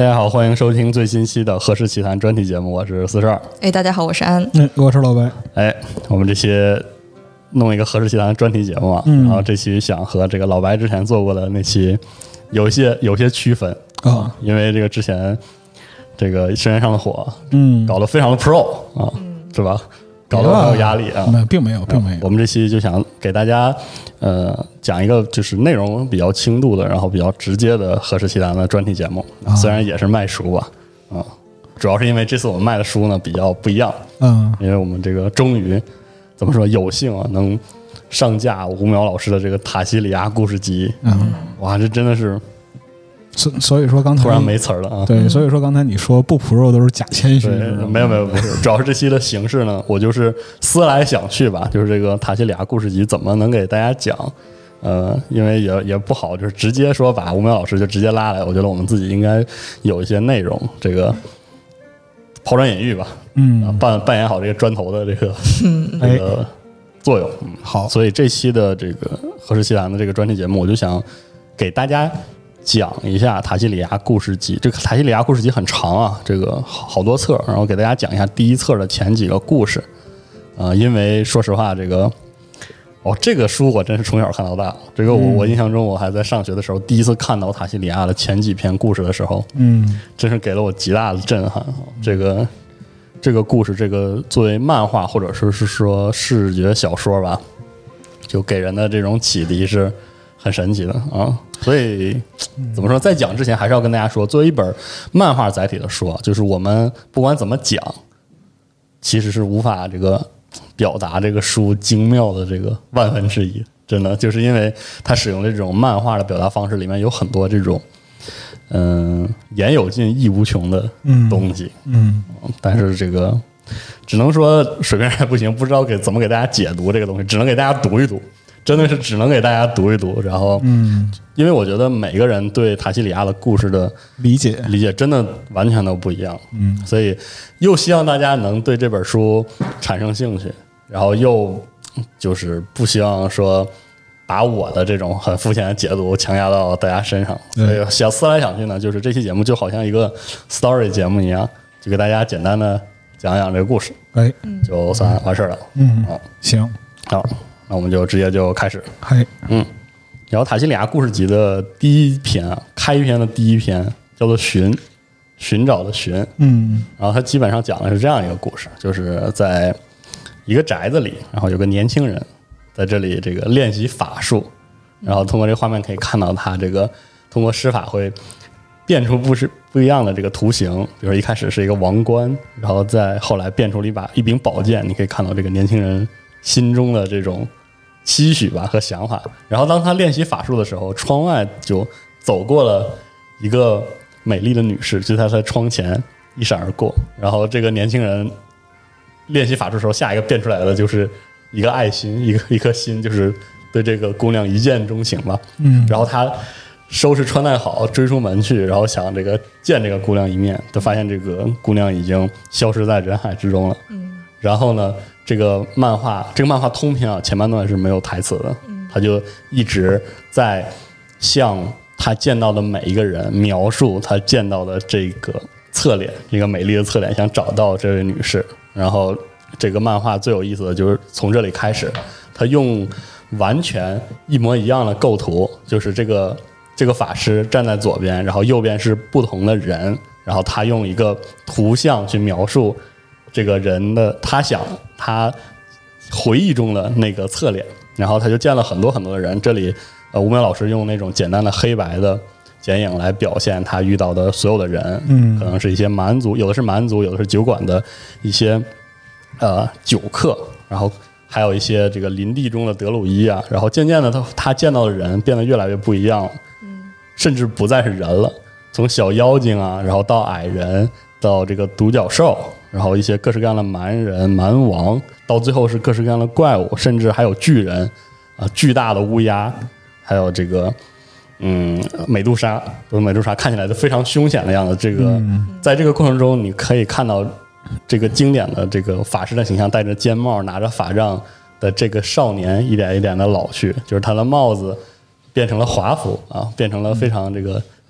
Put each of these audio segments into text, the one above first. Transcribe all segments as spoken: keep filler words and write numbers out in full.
大家好，欢迎收听最新期的《何氏奇谈》专题节目，我是四十二。 哎，大家好，我是安。 嗯，我是老白。 哎，我们这些弄一个《何氏奇谈》专题节目嘛，嗯、然后这期想和这个老白之前做过的那期有一些有些区分啊、哦，因为这个之前这个《深渊上的火》嗯搞得非常的 pro 啊，嗯、是吧？搞得很有压力啊， 没有，并没有，并没有。 我们这期就想给大家呃讲一个就是内容比较轻度的，然后比较直接的《何氏奇谈》的专题节目，啊、虽然也是卖书吧，啊，主要是因为这次我们卖的书呢比较不一样，嗯，因为我们这个终于怎么说有幸啊能上架吴淼老师的这个塔西里亚故事集，嗯，哇，这真的是。 所所以说刚才突然没词儿了啊！ 对，所以说刚才你说不 pro 都是假谦虚， 没有没有不是，主要是这期的形式呢，我就是思来想去吧，就是这个塔西里亚故事集怎么能给大家讲？呃，因为也也不好，就是直接说把吴淼老师就直接拉来，我觉得我们自己应该有一些内容，这个抛砖引玉吧，嗯，啊、扮扮演好这个砖头的这个、嗯、这个作用。嗯、 好， 所以这期的这个何氏奇谈的这个专题节目，我就想给大家讲一下塔西里亚故事集。这个塔西里亚故事集很长啊，这个好多册，然后给大家讲一下第一册的前几个故事。呃，因为说实话，这个哦，这个书我真是从小看到大。这个我、嗯、我印象中，我还在上学的时候，第一次看到塔西里亚的前几篇故事的时候，嗯，真是给了我极大的震撼。这个这个故事，这个作为漫画或者是是说视觉小说吧，就给人的这种启迪是很神奇的啊。所以怎么说，在讲之前还是要跟大家说，作为一本漫画载体的书，就是我们不管怎么讲，其实是无法这个表达这个书精妙的这个万分之一。真的就是因为它使用的这种漫画的表达方式里面有很多这种嗯、呃、言有尽意无穷的东西，嗯，嗯但是这个只能说水平还不行，不知道给怎么给大家解读这个东西，只能给大家读一读。真的是只能给大家读一读，然后，嗯，因为我觉得每个人对塔西里亚的故事的理解理解真的完全都不一样，嗯，所以又希望大家能对这本书产生兴趣，然后又就是不希望说把我的这种很肤浅的解读强加到大家身上，所以想思来想去呢，就是这期节目就好像一个 story 节目一样，就给大家简单的讲讲这个故事，哎，就算完事了， 嗯，好，行， 好。那我们就直接就开始。 嗨， 嗯，然后塔西里亚故事集的第一篇啊，开篇的第一篇叫做寻，寻找的寻，嗯，然后它基本上讲的是这样一个故事，就是在一个宅子里，然后有个年轻人在这里这个练习法术，然后通过这个画面可以看到他这个通过施法会变出不是不一样的这个图形，比如说一开始是一个王冠，然后再后来变出了一把一柄宝剑，你可以看到这个年轻人心中的这种期许吧和想法。然后当他练习法术的时候，窗外就走过了一个美丽的女士，就在他窗前一闪而过。然后这个年轻人练习法术的时候，下一个变出来的就是一个爱心，一个一颗心，就是对这个姑娘一见钟情吧。嗯，然后他收拾穿戴好，追出门去，然后想这个见这个姑娘一面，就发现这个姑娘已经消失在人海之中了。嗯，然后呢，这个漫画，这个漫画通篇啊，前半段是没有台词的，他就一直在向他见到的每一个人描述他见到的这个侧脸，一个美丽的侧脸，想找到这位女士。然后这个漫画最有意思的就是从这里开始，他用完全一模一样的构图，就是这个这个法师站在左边，然后右边是不同的人，然后他用一个图像去描述这个人的他想他回忆中的那个侧脸，然后他就见了很多很多的人。这里呃，吴淼老师用那种简单的黑白的剪影来表现他遇到的所有的人，嗯，可能是一些蛮族，有的是蛮族，有的是酒馆的一些呃酒客，然后还有一些这个林地中的德鲁伊啊。然后渐渐的他他见到的人变得越来越不一样，嗯，甚至不再是人了，从小妖精啊，然后到矮人，到这个独角兽，然后一些各式各样的蛮人、蛮王，到最后是各式各样的怪物，甚至还有巨人啊、呃，巨大的乌鸦，还有这个嗯美杜莎，不是美杜莎，看起来就非常凶险的样子。这个、嗯、在这个过程中，你可以看到这个经典的这个法师的形象，戴着尖帽、拿着法杖的这个少年，一点一点的老去，就是他的帽子变成了华服啊，变成了非常这个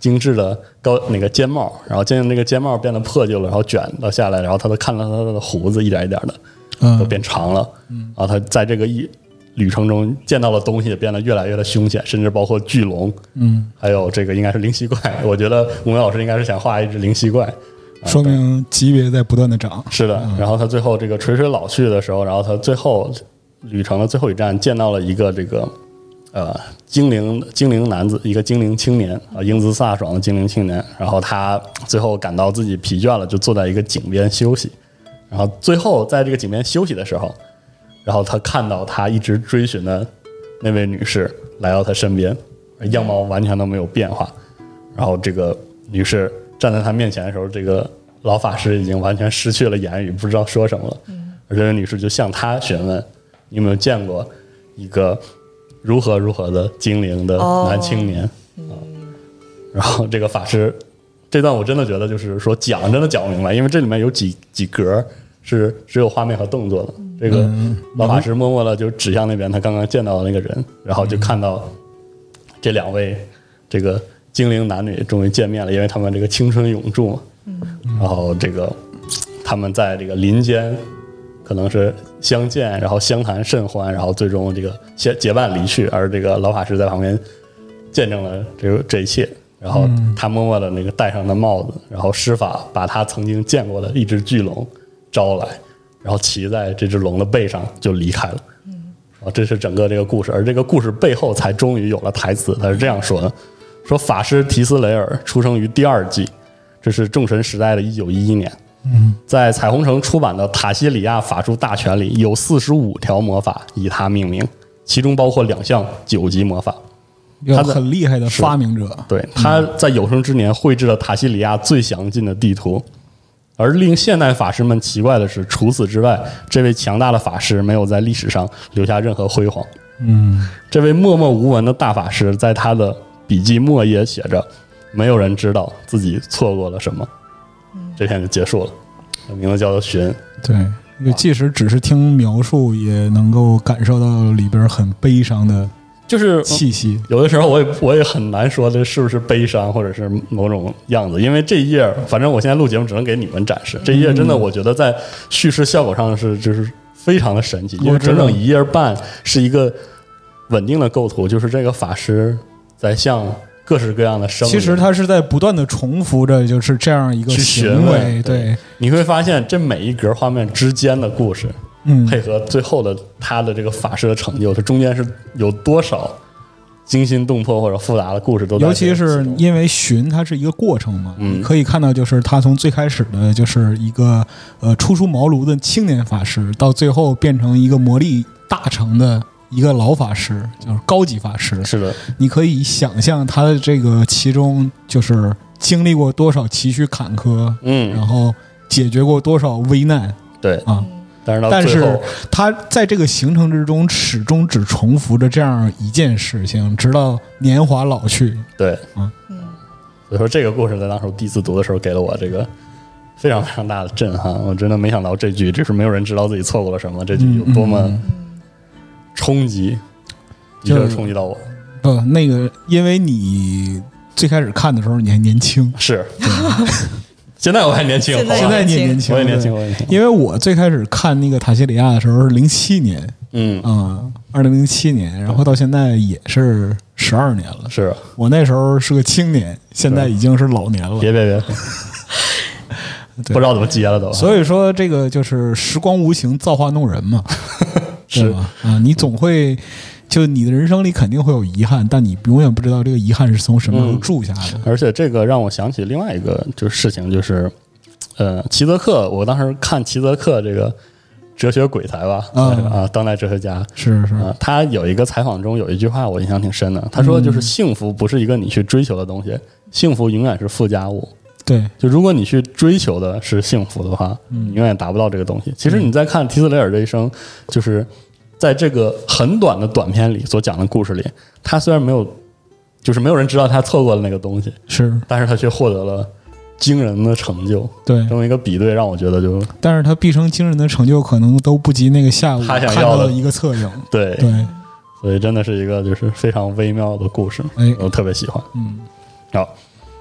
精致的高那个尖帽，然后渐渐那个尖帽变得破旧了，然后卷了下来，然后他都看到他的胡子一点一点的都变长了，嗯，然后他在这个一旅程中见到的东西也变得越来越的凶险，甚至包括巨龙，嗯，还有这个应该是灵犀怪，我觉得吴梅老师应该是想画一只灵犀怪， 说明级别在不断的涨。 是的，然后他最后这个垂垂老去的时候，然后他最后旅程的最后一站见到了一个这个呃精灵精灵男子，一个精灵青年啊，英姿飒爽的精灵青年。然后他最后感到自己疲倦了，就坐在一个井边休息。然后最后在这个井边休息的时候，然后他看到他一直追寻的那位女士来到他身边，样貌完全都没有变化。然后这个女士站在他面前的时候，这个老法师已经完全失去了言语，不知道说什么了。而这位女士就向他询问：“你有没有见过一个如何如何的精灵的男青年？”哦嗯、然后这个法师这段我真的觉得就是说讲真的讲不明白，因为这里面有几几格是只有画面和动作的。这个老法师默默的就指向那边他刚刚见到的那个人，然后就看到这两位这个精灵男女终于见面了，因为他们这个青春永驻嘛。然后这个他们在这个林间可能是相见，然后相谈甚欢，然后最终这个结伴离去，而这个老法师在旁边见证了这个这一切。然后他默默的那个戴上的帽子，然后施法把他曾经见过的一只巨龙招来，然后骑在这只龙的背上就离开了。啊，这是整个这个故事，而这个故事背后才终于有了台词，他是这样说的：说法师提斯雷尔出生于第二纪，这是众神时代的一九一一年。嗯，在彩虹城出版的《塔西里亚法术大全》里有四十五条魔法以他命名，其中包括两项九级魔法。 他很厉害的发明者， 对，他在有生之年绘制了塔西里亚最详尽的地图。而令现代法师们奇怪的是，除此之外，这位强大的法师没有在历史上留下任何辉煌。嗯，这位默默无闻的大法师在他的笔记末页写着：“没有人知道自己错过了什么。”这篇就结束了，名字叫做《寻》。 对，即使只是听描述，也能够感受到里边很悲伤的。 就是气息， 有的时候我也我也很难说这是不是悲伤或者是某种样子，因为这一页反正我现在录节目只能给你们展示，这一页真的我觉得在叙事效果上是就是非常的神奇，因为整整一页半是一个稳定的构图，就是这个法师在向各式各样的生， 其实他是在不断的重复着就是这样一个行为，对， 你会发现这每一格画面之间的故事。嗯，配合最后的他的这个法师的成就，它中间是有多少惊心动魄或者复杂的故事都在， 尤其是因为寻它是一个过程嘛，嗯，可以看到就是他从最开始的就是一个呃初出茅庐的青年法师，到最后变成一个魔力大成的一个老法师，就是高级法师。 是的， 你可以想象他的这个其中就是经历过多少崎岖坎坷，嗯，然后解决过多少危难， 对啊。 但是到但是他在这个行程之中始终只重复着这样一件事情，直到年华老去。 对，嗯，所以说这个故事在当时第一次读的时候，给了我这个非常非常大的震撼。我真的没想到这句只是没有人知道自己错过了什么，这句有多么冲击，的确冲击到我。 不，那个因为你最开始看的时候你还年轻， 是。现在我还年轻， 现在你也年轻， 我也年轻，我也年轻。 因为我最开始看那个塔西里亚的时候是零七年，嗯啊，二零零七年，然后到现在也是十二年了。 是我那时候是个青年，现在已经是老年了。 别别别，不知道怎么接了都。 所以说，这个就是时光无情，造化弄人嘛， 是吧？啊，你总会。就你的人生里肯定会有遗憾，但你永远不知道这个遗憾是从什么时候铸下的。 嗯、而且这个让我想起另外一个就是事情，就是呃，齐泽克，我当时看齐泽克这个哲学鬼才吧，啊、啊，当代哲学家是是、 啊，他有一个采访中有一句话我印象挺深的，他说就是幸福不是一个你去追求的东西，嗯、幸福永远是附加物。 对， 就如果你去追求的是幸福的话，嗯、你永远达不到这个东西。其实你在看提斯雷尔这一生，就是在这个很短的短片里所讲的故事里，他虽然没有，就是没有人知道他错过了那个东西， 是， 但是他却获得了惊人的成就。 对， 这么一个比对让我觉得就， 但是他毕生惊人的成就可能都不及那个下午他想要的一个侧影。 对对， 所以真的是一个就是非常微妙的故事，哎，我特别喜欢。 嗯， 好，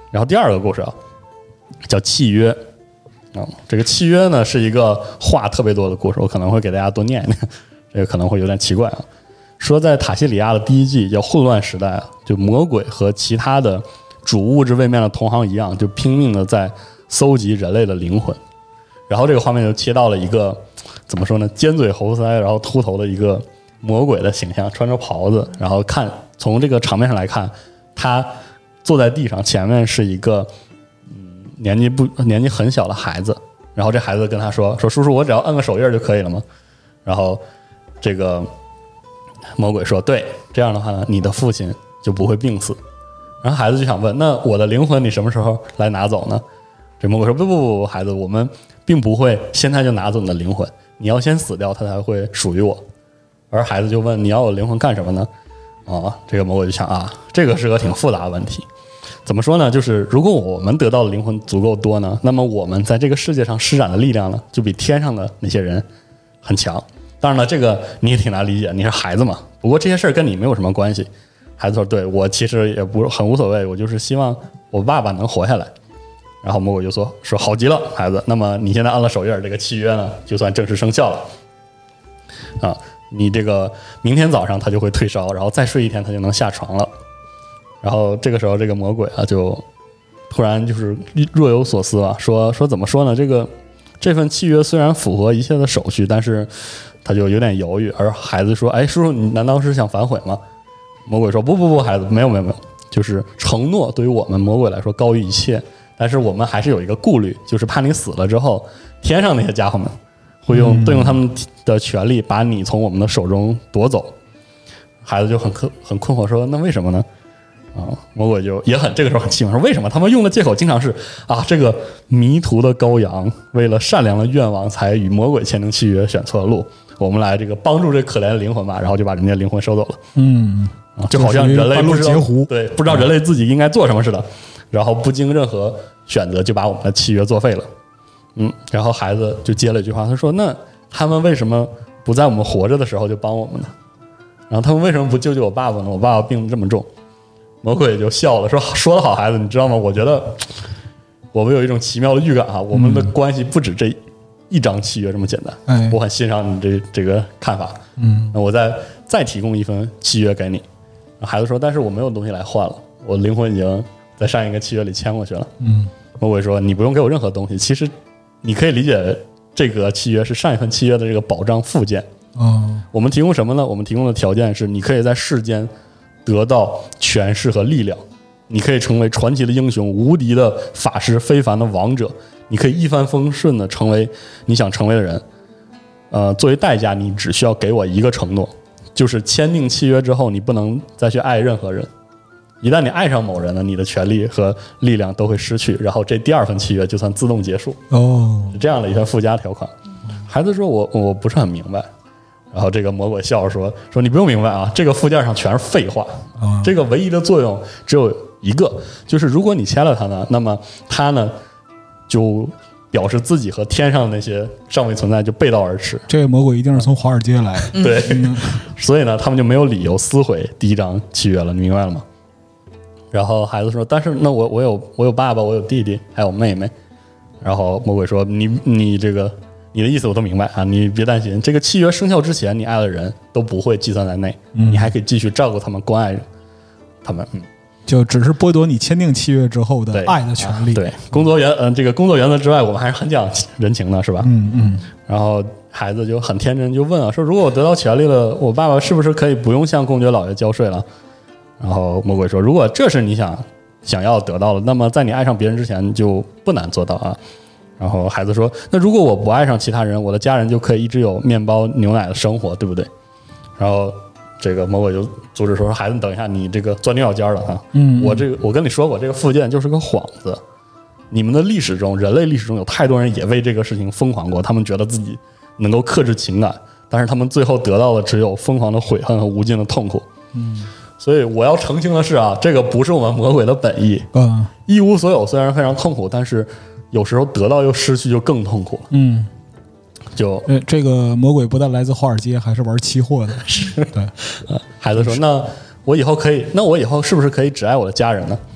然后第二个故事啊，叫契约啊、哦，这个契约呢是一个话特别多的故事，我可能会给大家多念一念，这个可能会有点奇怪啊。说在塔西里亚的第一季叫混乱时代啊，就魔鬼和其他的主物质位面的同行一样，就拼命的在搜集人类的灵魂。然后这个画面就切到了一个怎么说呢，尖嘴猴腮然后秃头的一个魔鬼的形象，穿着袍子，然后看从这个场面上来看，他坐在地上，前面是一个嗯年纪不年纪很小的孩子，然后这孩子跟他说说叔叔，我只要按个手印就可以了吗？然后这个魔鬼说对，这样的话呢，你的父亲就不会病死。然后孩子就想问，那我的灵魂你什么时候来拿走呢？这魔鬼说不不不，孩子，我们并不会现在就拿走你的灵魂，你要先死掉，它才会属于我。而孩子就问，你要我灵魂干什么呢？啊，这个魔鬼就想啊，这个是个挺复杂的问题。怎么说呢？就是如果我们得到的灵魂足够多呢，那么我们在这个世界上施展的力量呢，就比天上的那些人很强。当然了，这个你也挺难理解，你是孩子嘛。不过这些事儿跟你没有什么关系。孩子说：“对，我其实也不很无所谓，我就是希望我爸爸能活下来。”然后魔鬼就说：“说好极了，孩子，那么你现在按了手印，这个契约呢，就算正式生效了。啊，你这个明天早上他就会退烧，然后再睡一天，他就能下床了。”然后这个时候，这个魔鬼啊，就突然就是若有所思啊，说说怎么说呢？这个这份契约虽然符合一切的手续，但是他就有点犹豫。而孩子说：“哎，叔叔，你难道是想反悔吗？”魔鬼说：“不不不，孩子，没有没有没有，就是承诺对于我们魔鬼来说高于一切，但是我们还是有一个顾虑，就是怕你死了之后，天上那些家伙们会用动用他们的权利把你从我们的手中夺走。”孩子就很很困惑说：“那为什么呢？”啊，魔鬼就也很这个时候很气愤说：“为什么？他们用的借口经常是啊，这个迷途的羔羊为了善良的愿望才与魔鬼签订契约，选错了路。我们来这个帮助这可怜的灵魂吧。”然后就把人家灵魂收走了。 嗯。 就好像人类不知道截对不知道人类自己应该做什么似的，然后不经任何选择就把我们的契约作废了。嗯，然后孩子就接了一句话，他说：“那他们为什么不在我们活着的时候就帮我们呢？然后他们为什么不救救我爸爸呢？我爸爸病得这么重。”魔鬼就笑了，说：“说得好，孩子，你知道吗？我觉得我们有一种奇妙的预感啊，我们的关系不止这一张契约这么简单。嗯、我很欣赏你这这个看法。嗯，那我再再提供一份契约给你。”孩子说：“但是我没有东西来换了，我灵魂已经在上一个契约里签过去了。”嗯，魔鬼说：“你不用给我任何东西，其实你可以理解这个契约是上一份契约的这个保障附件。哦，我们提供什么呢？我们提供的条件是，你可以在世间得到权势和力量，你可以成为传奇的英雄、无敌的法师、非凡的王者，你可以一帆风顺的成为你想成为的人。呃，作为代价，你只需要给我一个承诺。”就是签订契约之后，你不能再去爱任何人。一旦你爱上某人了，你的权利和力量都会失去，然后这第二份契约就算自动结束。哦，是这样的一份附加条款。孩子说我：“我我不是很明白。”然后这个魔鬼笑着说：“说你不用明白啊，这个附件上全是废话。哦、这个唯一的作用只有一个，就是如果你签了它呢，那么它呢就。”表示自己和天上那些尚未存在就背道而驰。 这个魔鬼一定是从华尔街来的。 对、嗯、所以呢他们就没有理由撕毁第一张契约了，你明白了吗？然后孩子说：“但是那我我有我有爸爸，我有弟弟，还有妹妹。”然后魔鬼说：“你你这个你的意思我都明白啊，你别担心，这个契约生效之前，你爱的人都不会计算在内，嗯、你还可以继续照顾他们，关爱他们。”嗯。 就只是剥夺你签订契约之后的爱的权利。 对，啊、对工作原嗯、呃，这个工作原则之外，我们还是很讲人情的，是吧？ 嗯嗯。 然后孩子就很天真，就问啊，说如果我得到权利了，我爸爸是不是可以不用向公爵老爷交税了？然后魔鬼说，如果这是你想想要得到的，那么在你爱上别人之前就不难做到啊。然后孩子说，那如果我不爱上其他人，我的家人就可以一直有面包牛奶的生活，对不对？然后。这个魔鬼就阻止说：“孩子，你等一下，你这个钻牛角尖了啊！嗯，我这个我跟你说过，这个附件就是个幌子。你们的历史中，人类历史中有太多人也为这个事情疯狂过，他们觉得自己能够克制情感，但是他们最后得到的只有疯狂的悔恨和无尽的痛苦。嗯，所以我要澄清的是啊，这个不是我们魔鬼的本意。嗯，一无所有虽然非常痛苦，但是有时候得到又失去就更痛苦了。嗯。”就呃，这个魔鬼不但来自华尔街，还是玩期货的。 是对，呃，孩子说：“那我以后可以，那我以后是不是可以只爱我的家人呢？”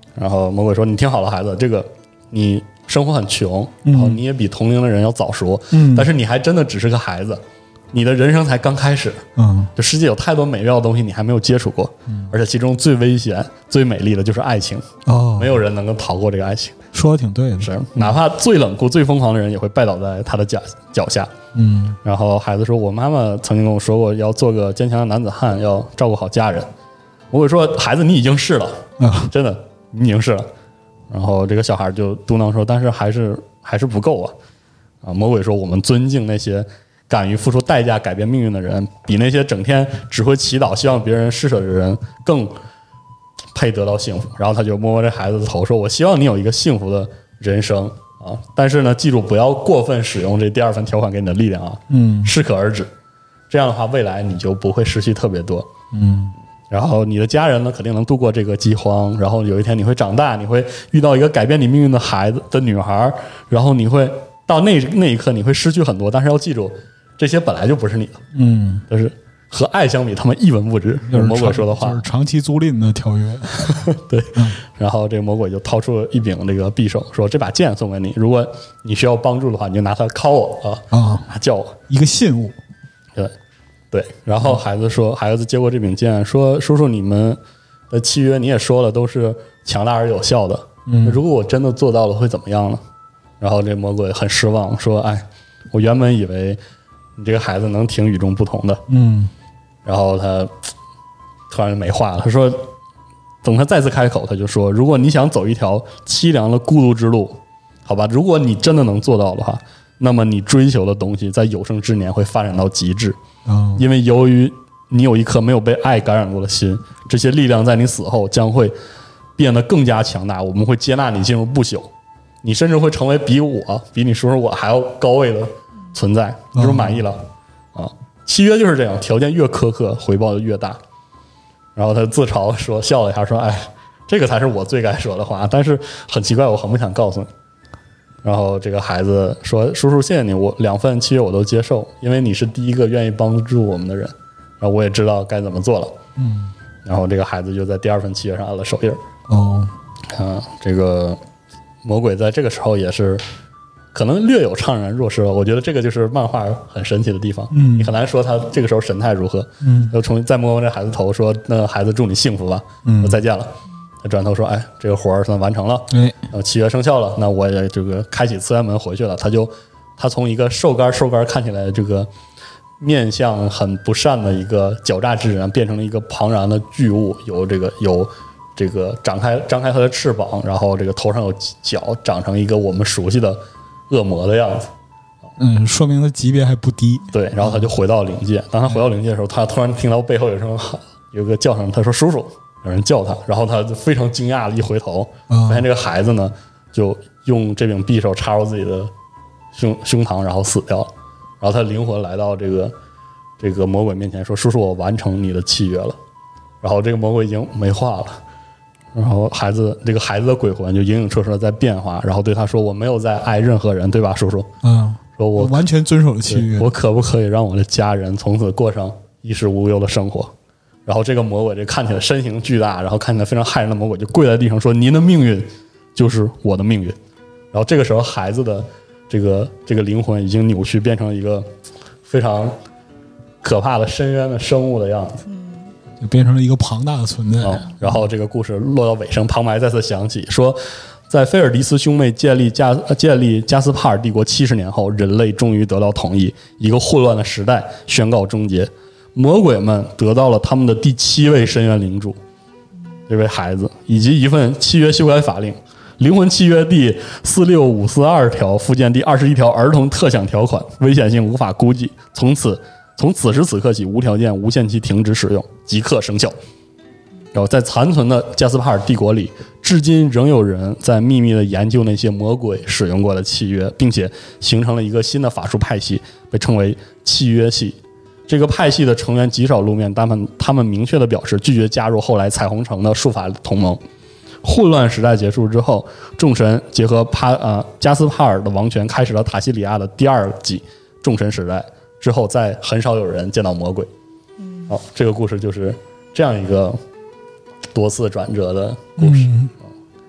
然后魔鬼说：“你听好了，孩子，这个你生活很穷，然后你也比同龄的人要早熟，嗯，但是你还真的只是个孩子。”你的人生才刚开始，嗯，这世界有太多美妙的东西你还没有接触过，嗯，而且其中最危险、最美丽的就是爱情，哦，没有人能够逃过这个爱情。 说的挺对的， 是，哪怕最冷酷、最疯狂的人也会拜倒在他的脚脚下，嗯。然后孩子说：“我妈妈曾经跟我说过，要做个坚强的男子汉，要照顾好家人。”我会说：“孩子，你已经是了，啊，真的，你已经是了。”然后这个小孩就嘟囔说：“但是还是还是不够啊！”啊，魔鬼说：“我们尊敬那些。”敢于付出代价改变命运的人，比那些整天只会祈祷希望别人施舍的人更配得到幸福。然后他就摸摸这孩子的头说：“我希望你有一个幸福的人生啊，但是呢，记住不要过分使用这第二份条款给你的力量啊，嗯，适可而止。这样的话，未来你就不会失去特别多，嗯。然后你的家人呢，肯定能度过这个饥荒。然后有一天你会长大，你会遇到一个改变你命运的孩子的女孩，然后你会到那那一刻你会失去很多，但是要记住。”这些本来就不是你的，嗯，就是和爱相比，他们一文不值。就是魔鬼说的话， 就是长期租赁的条约。 对，嗯、然后这个魔鬼就掏出了一柄这个匕首，说：“这把剑送给你，如果你需要帮助的话，你就拿它敲我啊啊，叫我一个信物。” 对对，然后孩子说，孩子接过这柄剑，说：“叔叔，你们的契约你也说了，都是强大而有效的。嗯，如果我真的做到了，会怎么样呢？”然后这魔鬼很失望，说：“哎，我原本以为。”你这个孩子能挺与众不同的，嗯，然后他突然没话了。他说，等他再次开口，他就说：“如果你想走一条凄凉的孤独之路，好吧，如果你真的能做到的话，那么你追求的东西在有生之年会发展到极致。嗯，因为由于你有一颗没有被爱感染过的心，这些力量在你死后将会变得更加强大。我们会接纳你进入不朽，你甚至会成为比我、比你叔叔我还要高位的。”存在，你是不是满意了、嗯、啊？契约就是这样，条件越苛刻，回报就越大。然后他自嘲说，笑了一下，说：“哎，这个才是我最该说的话。但是很奇怪，我很不想告诉你。”然后这个孩子说：“叔叔，谢谢你，我两份契约我都接受，因为你是第一个愿意帮助我们的人。然后我也知道该怎么做了。”嗯。然后这个孩子就在第二份契约上按了手印。哦。啊，这个魔鬼在这个时候也是。可能略有怅然若失了，我觉得这个就是漫画很神奇的地方。嗯，你很难说他这个时候神态如何。嗯，又重再摸摸这孩子头，说：“那孩子祝你幸福吧。”嗯，再见了。他转头说：“哎，这个活儿算完成了。哎，然后契约生效了，那我也这个开启次元门回去了。”他就他从一个瘦干瘦干看起来这个面相很不善的一个狡诈之人，变成了一个庞然的巨物，有这个有这个展开张开他的翅膀，然后这个头上有角，长成一个我们熟悉的。恶魔的样子， 嗯，说明他级别还不低。 对，然后他就回到灵界。当他回到灵界的时候，他突然听到背后有声喊，有个叫声，他说：“叔叔！”有人叫他，然后他就非常惊讶的一回头，发现这个孩子呢，就用这柄匕首插入自己的胸胸膛，然后死掉了。然后他灵魂来到这个这个魔鬼面前，说：“叔叔，我完成你的契约了。”然后这个魔鬼已经没话了。然后孩子这个孩子的鬼魂就影影绰绰的在变化，然后对他说：“我没有在爱任何人，对吧，叔叔？”嗯，说我完全遵守了契约。 我可不可以让我的家人从此过上衣食无忧的生活？然后这个魔鬼，这看起来身形巨大，然后看起来非常骇人的魔鬼，就跪在地上说：“您的命运就是我的命运。”然后这个时候，孩子的这个这个灵魂已经扭曲，变成一个非常可怕的深渊的生物的样子。 就变成了一个庞大的存在、哦、 然后这个故事落到尾声，旁白再次响起，说在菲尔迪斯兄妹建立加建立加斯帕尔帝国七十年后，人类终于得到统一，一个混乱的时代宣告终结，魔鬼们得到了他们的第七位深渊领主，这位孩子，以及一份契约修改法令，灵魂契约第四六五四二条附件第二十一条儿童特享条款，危险性无法估计，从此从此时此刻起无条件无限期停止使用，即刻生效。然后在残存的加斯帕尔帝国里，至今仍有人在秘密地研究那些魔鬼使用过的契约，并且形成了一个新的法术派系，被称为契约系。这个派系的成员极少露面，但们他们明确地表示拒绝加入后来彩虹城的术法同盟。混乱时代结束之后，众神结合帕呃加斯帕尔的王权，开始了塔西里亚的第二纪众神时代。之后再很少有人见到魔鬼。好、哦，这个故事就是这样一个多次转折的故事。嗯、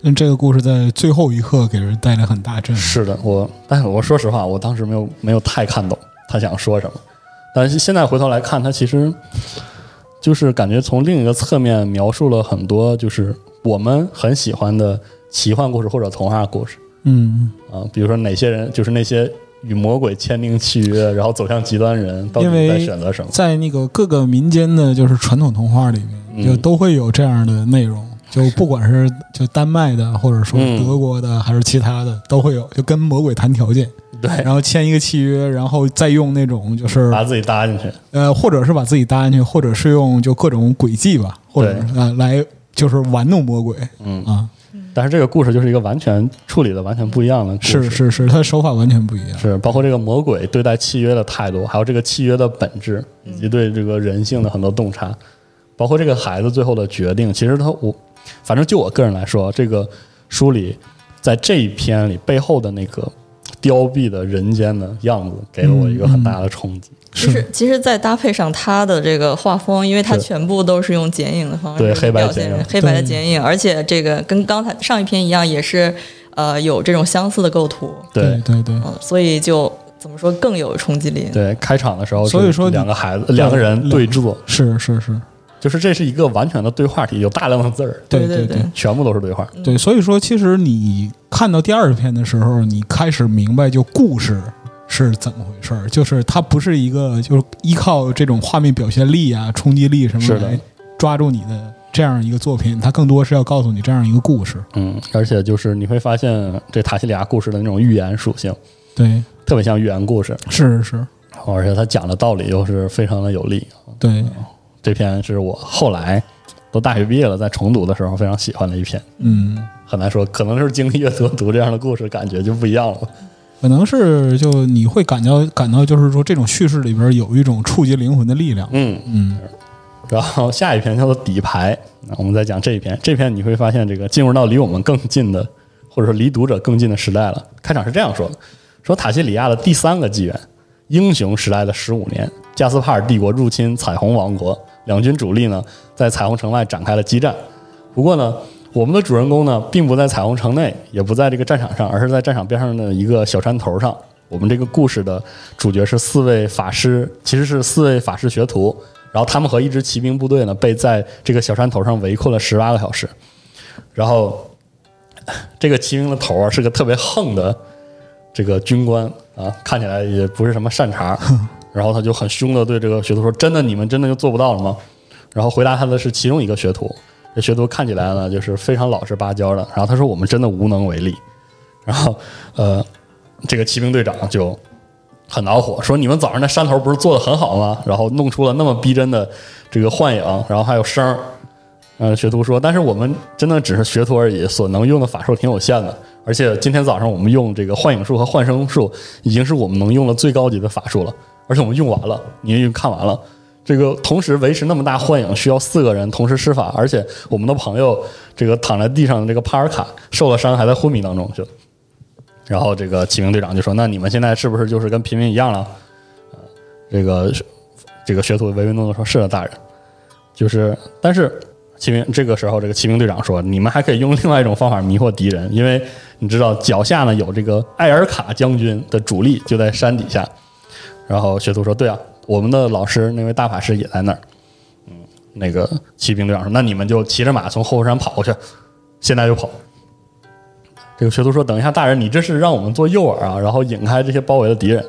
那这个故事在最后一刻给人带来很大震撼。 是的，我但是我说实话，我当时没有没有太看懂他想说什么，但是现在回头来看，他其实就是感觉从另一个侧面描述了很多就是我们很喜欢的奇幻故事或者童话故事。 嗯啊，比如说哪些人就是那些与魔鬼签订契约，然后走向极端人，到底在选择什么？ 在那个各个民间的，就是传统童话里面，就都会有这样的内容。就不管是就丹麦的，或者说德国的，还是其他的，都会有，就跟魔鬼谈条件， 对， 然后签一个契约，然后再用那种就是把自己搭进去， 呃，或者是把自己搭进去，或者是用就各种诡计吧，或者啊来就是玩弄魔鬼， 嗯啊。 但是这个故事就是一个完全处理的完全不一样的故事， 是是是，它的手法完全不一样， 是包括这个魔鬼对待契约的态度，还有这个契约的本质，以及对这个人性的很多洞察，包括这个孩子最后的决定。其实他我反正就我个人来说，这个书里在这一篇里背后的那个凋敝的人间的样子，给了我一个很大的冲击。 嗯嗯其实，其实，再搭配上他的这个画风，因为他全部都是用剪影的方式对黑白表现，黑白的剪影，而且这个跟刚才上一篇一样，也是呃有这种相似的构图。 对对对、 嗯，所以就怎么说更有冲击力。 对，开场的时候， 所以说两个孩子两个人对坐， 是是是。 就是这是一个完全的对话体，有大量的字儿， 对对对， 全部都是对话。 对，所以说其实你看到第二篇的时候，你开始明白就故事是怎么回事儿，就是它不是一个就是依靠这种画面表现力啊、冲击力什么来抓住你的这样一个作品，它更多是要告诉你这样一个故事。 嗯，而且就是你会发现这塔西里亚故事的那种寓言属性， 对， 特别像寓言故事。 是是， 而且他讲的道理又是非常的有力。 对。 这篇是我后来都大学毕业了，在重读的时候非常喜欢的一篇。 嗯， 很难说，可能是经历越多，读这样的故事感觉就不一样了。 可能是就你会感到感到，就是说这种叙事里边有一种触及灵魂的力量。 嗯嗯。 然后下一篇叫做底牌，那我们再讲这一篇。这篇你会发现，这个进入到离我们更近的，或者说离读者更近的时代了。开场是这样说的：说塔西里亚的第三个纪元，英雄时代的十五年，加斯帕尔帝国入侵彩虹王国。两军主力呢，在彩虹城外展开了激战。不过呢，我们的主人公呢，并不在彩虹城内，也不在这个战场上，而是在战场边上的一个小山头上。我们这个故事的主角是四位法师，其实是四位法师学徒。然后他们和一支骑兵部队呢，被在这个小山头上围困了十八个小时。然后这个骑兵的头啊，是个特别横的这个军官啊，看起来也不是什么善茬。然后他就很凶的对这个学徒说：“真的，你们真的就做不到了吗？”然后回答他的是其中一个学徒，这学徒看起来呢就是非常老实巴交的。然后他说：“我们真的无能为力。”然后呃，这个骑兵队长就很恼火，说：“你们早上那山头不是做得很好吗？然后弄出了那么逼真的这个幻影，然后还有声。”呃，学徒说：“但是我们真的只是学徒而已，所能用的法术挺有限的。而且今天早上我们用这个幻影术和幻声术，已经是我们能用的最高级的法术了。”而且我们用完了，你也看完了。这个同时维持那么大幻影，需要四个人同时施法，而且我们的朋友这个躺在地上的这个帕尔卡受了伤，还在昏迷当中。就，然后这个骑兵队长就说：“那你们现在是不是就是跟平民一样了？”呃，这个这个学徒唯唯诺诺说：“是的，大人。”就是，但是骑兵这个时候，这个骑兵队长说：“你们还可以用另外一种方法迷惑敌人，因为你知道脚下呢有这个艾尔卡将军的主力就在山底下。”然后学徒说：“对啊，我们的老师那位大法师也在那儿。”嗯，那个骑兵队长说：“那你们就骑着马从后山跑过去，现在就跑。”这个学徒说：“等一下，大人，你这是让我们做诱饵啊，然后引开这些包围的敌人。”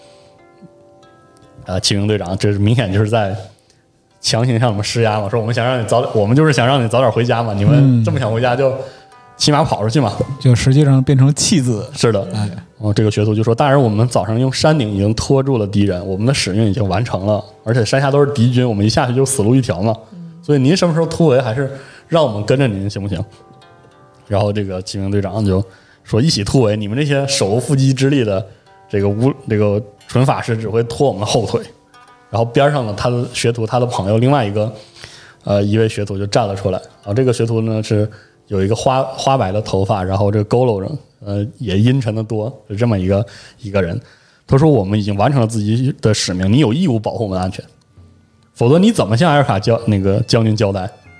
啊，骑兵队长这是明显就是在强行向我们施压嘛，说我们想让你早点，我们就是想让你早点回家嘛，你们这么想回家就骑马跑出去嘛， 就实际上变成弃子。 是的，哎。哦，这个学徒就说：“大人，我们早上用山顶已经拖住了敌人，我们的使命已经完成了，而且山下都是敌军，我们一下去就死路一条嘛。所以您什么时候突围，还是让我们跟着您行不行？”然后这个骑兵队长就说：“一起突围，你们这些手无缚鸡之力的这个无这个纯法师只会拖我们的后腿。”然后边上的他的学徒，他的朋友另外一个呃一位学徒就站了出来。然后这个学徒呢是有一个花花白的头发，然后这个佝偻着。呃，也阴沉的多，是这么一个一个人。他说：“我们已经完成了自己的使命，你有义务保护我们的安全，否则你怎么向艾尔卡交那个将军交代？”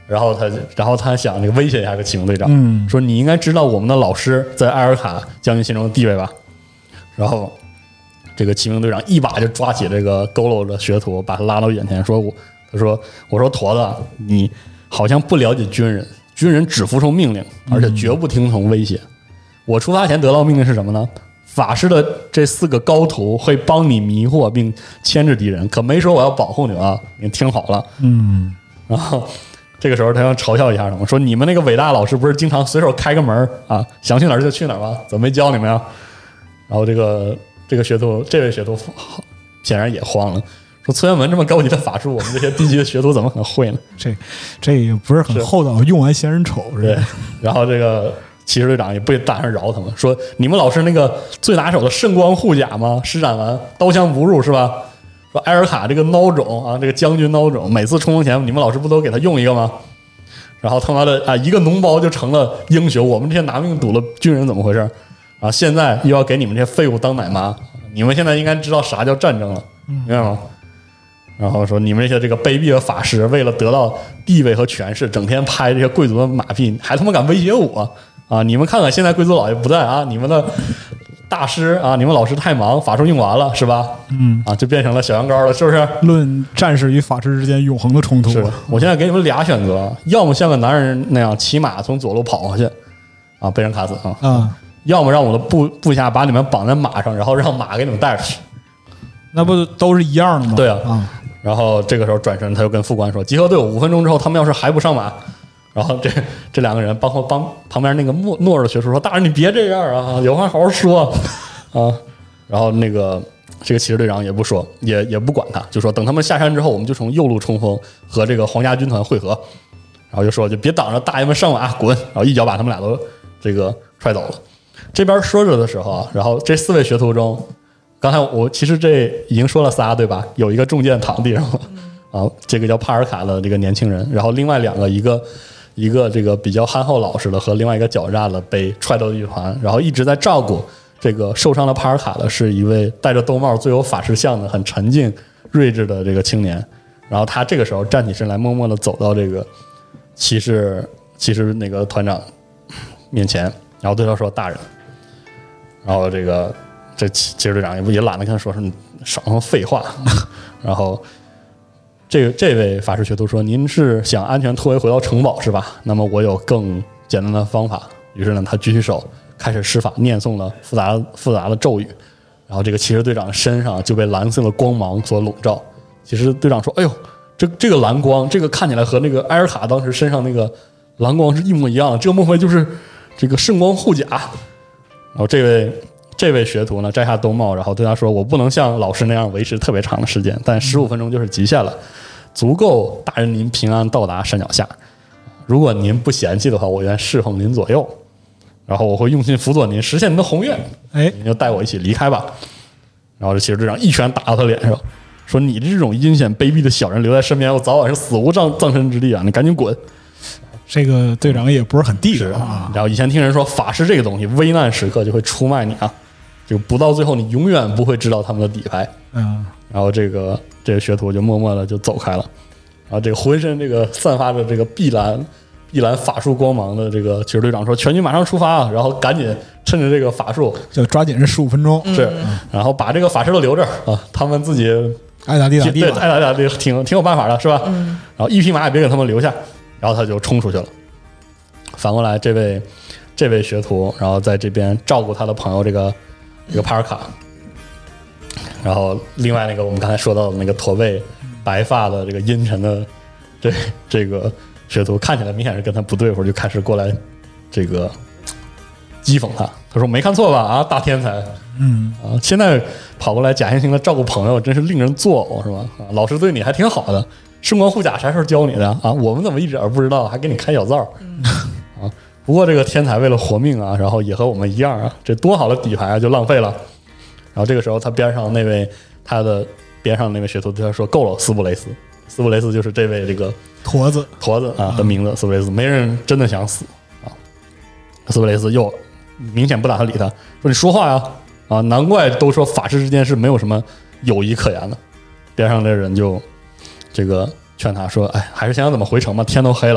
然后他然后他想这个威胁一下这个启蒙队长， 嗯， 说你应该知道我们的老师在埃尔卡将军心中的地位吧。然后这个启蒙队长一把就抓起这个佝偻的学徒，把他拉到眼前，说我他说我说驼子，你好像不了解军人，军人只服从命令，而且绝不听从威胁。嗯、我出发前得到命令是什么呢？法师的这四个高徒会帮你迷惑并牵制敌人，可没说我要保护你啊！你听好了。 嗯， 然后这个时候他要嘲笑一下他们，说你们那个伟大老师不是经常随手开个门啊，想去哪儿就去哪儿吗？怎么没教你们呀？然后这个这个学徒，这位学徒显然也慌了，说崔元文这么高级的法术，我们这些低级的学徒怎么可能会呢？ 这这也不是很厚道，用完嫌人丑是吧？ 对。然后这个骑士队长也不打算饶他们，说你们老师那个最拿手的圣光护甲吗？施展完刀枪不入是吧？说埃尔卡这个孬种啊，这个将军孬种，每次冲锋前你们老师不都给他用一个吗？然后他妈的啊，一个脓包就成了英雄，我们这些拿命赌的军人怎么回事啊？现在又要给你们这些废物当奶妈，你们现在应该知道啥叫战争了，明白吗？然后说你们这些这个卑鄙的法师，为了得到地位和权势，整天拍这些贵族的马屁，还他妈敢威胁我啊！你们看看现在贵族老爷不在啊，你们的大师啊，你们老师太忙，法术用完了是吧？ 嗯啊，就变成了小羊羔了，是不是？ 论战士与法师之间永恒的冲突。 是我现在给你们俩选择，要么像个男人那样骑马从左路跑过去啊，被人卡死啊， 啊， 要么让我的部部下把你们绑在马上，然后让马给你们带出去， 那不都是一样的吗？ 对啊。 啊然后这个时候转身，他又跟副官说：“集合队伍五分钟之后，他们要是还不上马，然后这这两个人，包括帮旁边那个懦懦弱的学生说：‘大人，你别这样啊，有话好好说啊。’然后那个这个骑士队长也不说，也也不管他，就说等他们下山之后，我们就从右路冲锋，和这个皇家军团会合。然后就说就别挡着大爷们上马，滚！然后一脚把他们俩都这个踹走了。这边说着的时候啊，然后这四位学徒中。”刚才我其实这已经说了仨对吧？有一个中箭躺地上了，啊，这个叫帕尔卡的这个年轻人，然后另外两个一个一个这个比较憨厚老实的和另外一个狡诈的被踹到一团，然后一直在照顾这个受伤的帕尔卡的是一位戴着兜帽、最有法师相的很沉静睿智的这个青年，然后他这个时候站起身来，默默地走到这个骑士骑士那个团长面前，然后对他说：“大人。”然后这个。这骑骑士队长也不也懒得跟他说什么少什么废话，然后这个这位法师学徒说：“您是想安全脱围回到城堡是吧？那么我有更简单的方法。”于是呢，他举起手开始施法，念诵了复杂复杂的咒语，然后这个骑士队长身上就被蓝色的光芒所笼罩。骑士队长说：“哎呦，这这个蓝光，这个看起来和那个埃尔卡当时身上那个蓝光是一模一样的，这个莫非就是这个圣光护甲？”然后这位。这位学徒呢，摘下兜帽，然后对他说：“我不能像老师那样维持特别长的时间，但十五分钟就是极限了，足够大人您平安到达山脚下。如果您不嫌弃的话，我愿侍奉您左右，然后我会用心辅佐您，实现您的宏愿。哎，您就带我一起离开吧。”然后这骑士队长一拳打到他脸上，说：“你这种阴险卑鄙的小人留在身边，我早晚是死无葬葬身之地啊！你赶紧滚！” 这个队长也不是很地道啊。 然后以前听人说，法师这个东西，危难时刻就会出卖你啊。就不到最后，你永远不会知道他们的底牌。 嗯， 然后这个这个学徒就默默的就走开了。然后这个浑身这个散发着这个碧蓝碧蓝法术光芒的这个骑士队长说：“全军马上出发！”然后赶紧趁着这个法术， 就抓紧这十五分钟， 是，然后把这个法师都留着啊，他们自己爱咋地咋地， 对，爱咋地咋地，挺挺有办法的，是吧？ 嗯。 然后一匹马也别给他们留下，然后他就冲出去了。反过来，这位这位学徒，然后在这边照顾他的朋友这个。这个帕尔卡，然后另外那个我们刚才说到的那个驼背白发的这个阴沉的这这个学徒，看起来明显是跟他不对付，就开始过来这个讥讽他。他说：“没看错吧？啊，大天才， 嗯啊，现在跑过来假惺惺的照顾朋友，真是令人作呕，是吧？啊，老师对你还挺好的，圣光护甲啥时候教你的啊？我们怎么一点不知道，还给你开小灶啊？”不过这个天才为了活命啊，然后也和我们一样啊，这多好的底牌啊就浪费了。然后这个时候他边上那位他的边上那位学徒对他说：“够了，斯布雷斯。”斯布雷斯就是这位这个驼子驼子啊的名字。斯布雷斯没人真的想死啊。斯布雷斯又明显不打算理他，说：“你说话呀啊！难怪都说法师之间是没有什么友谊可言的。”边上的人就这个劝他说：“哎，还是想想怎么回城吧，天都黑了。”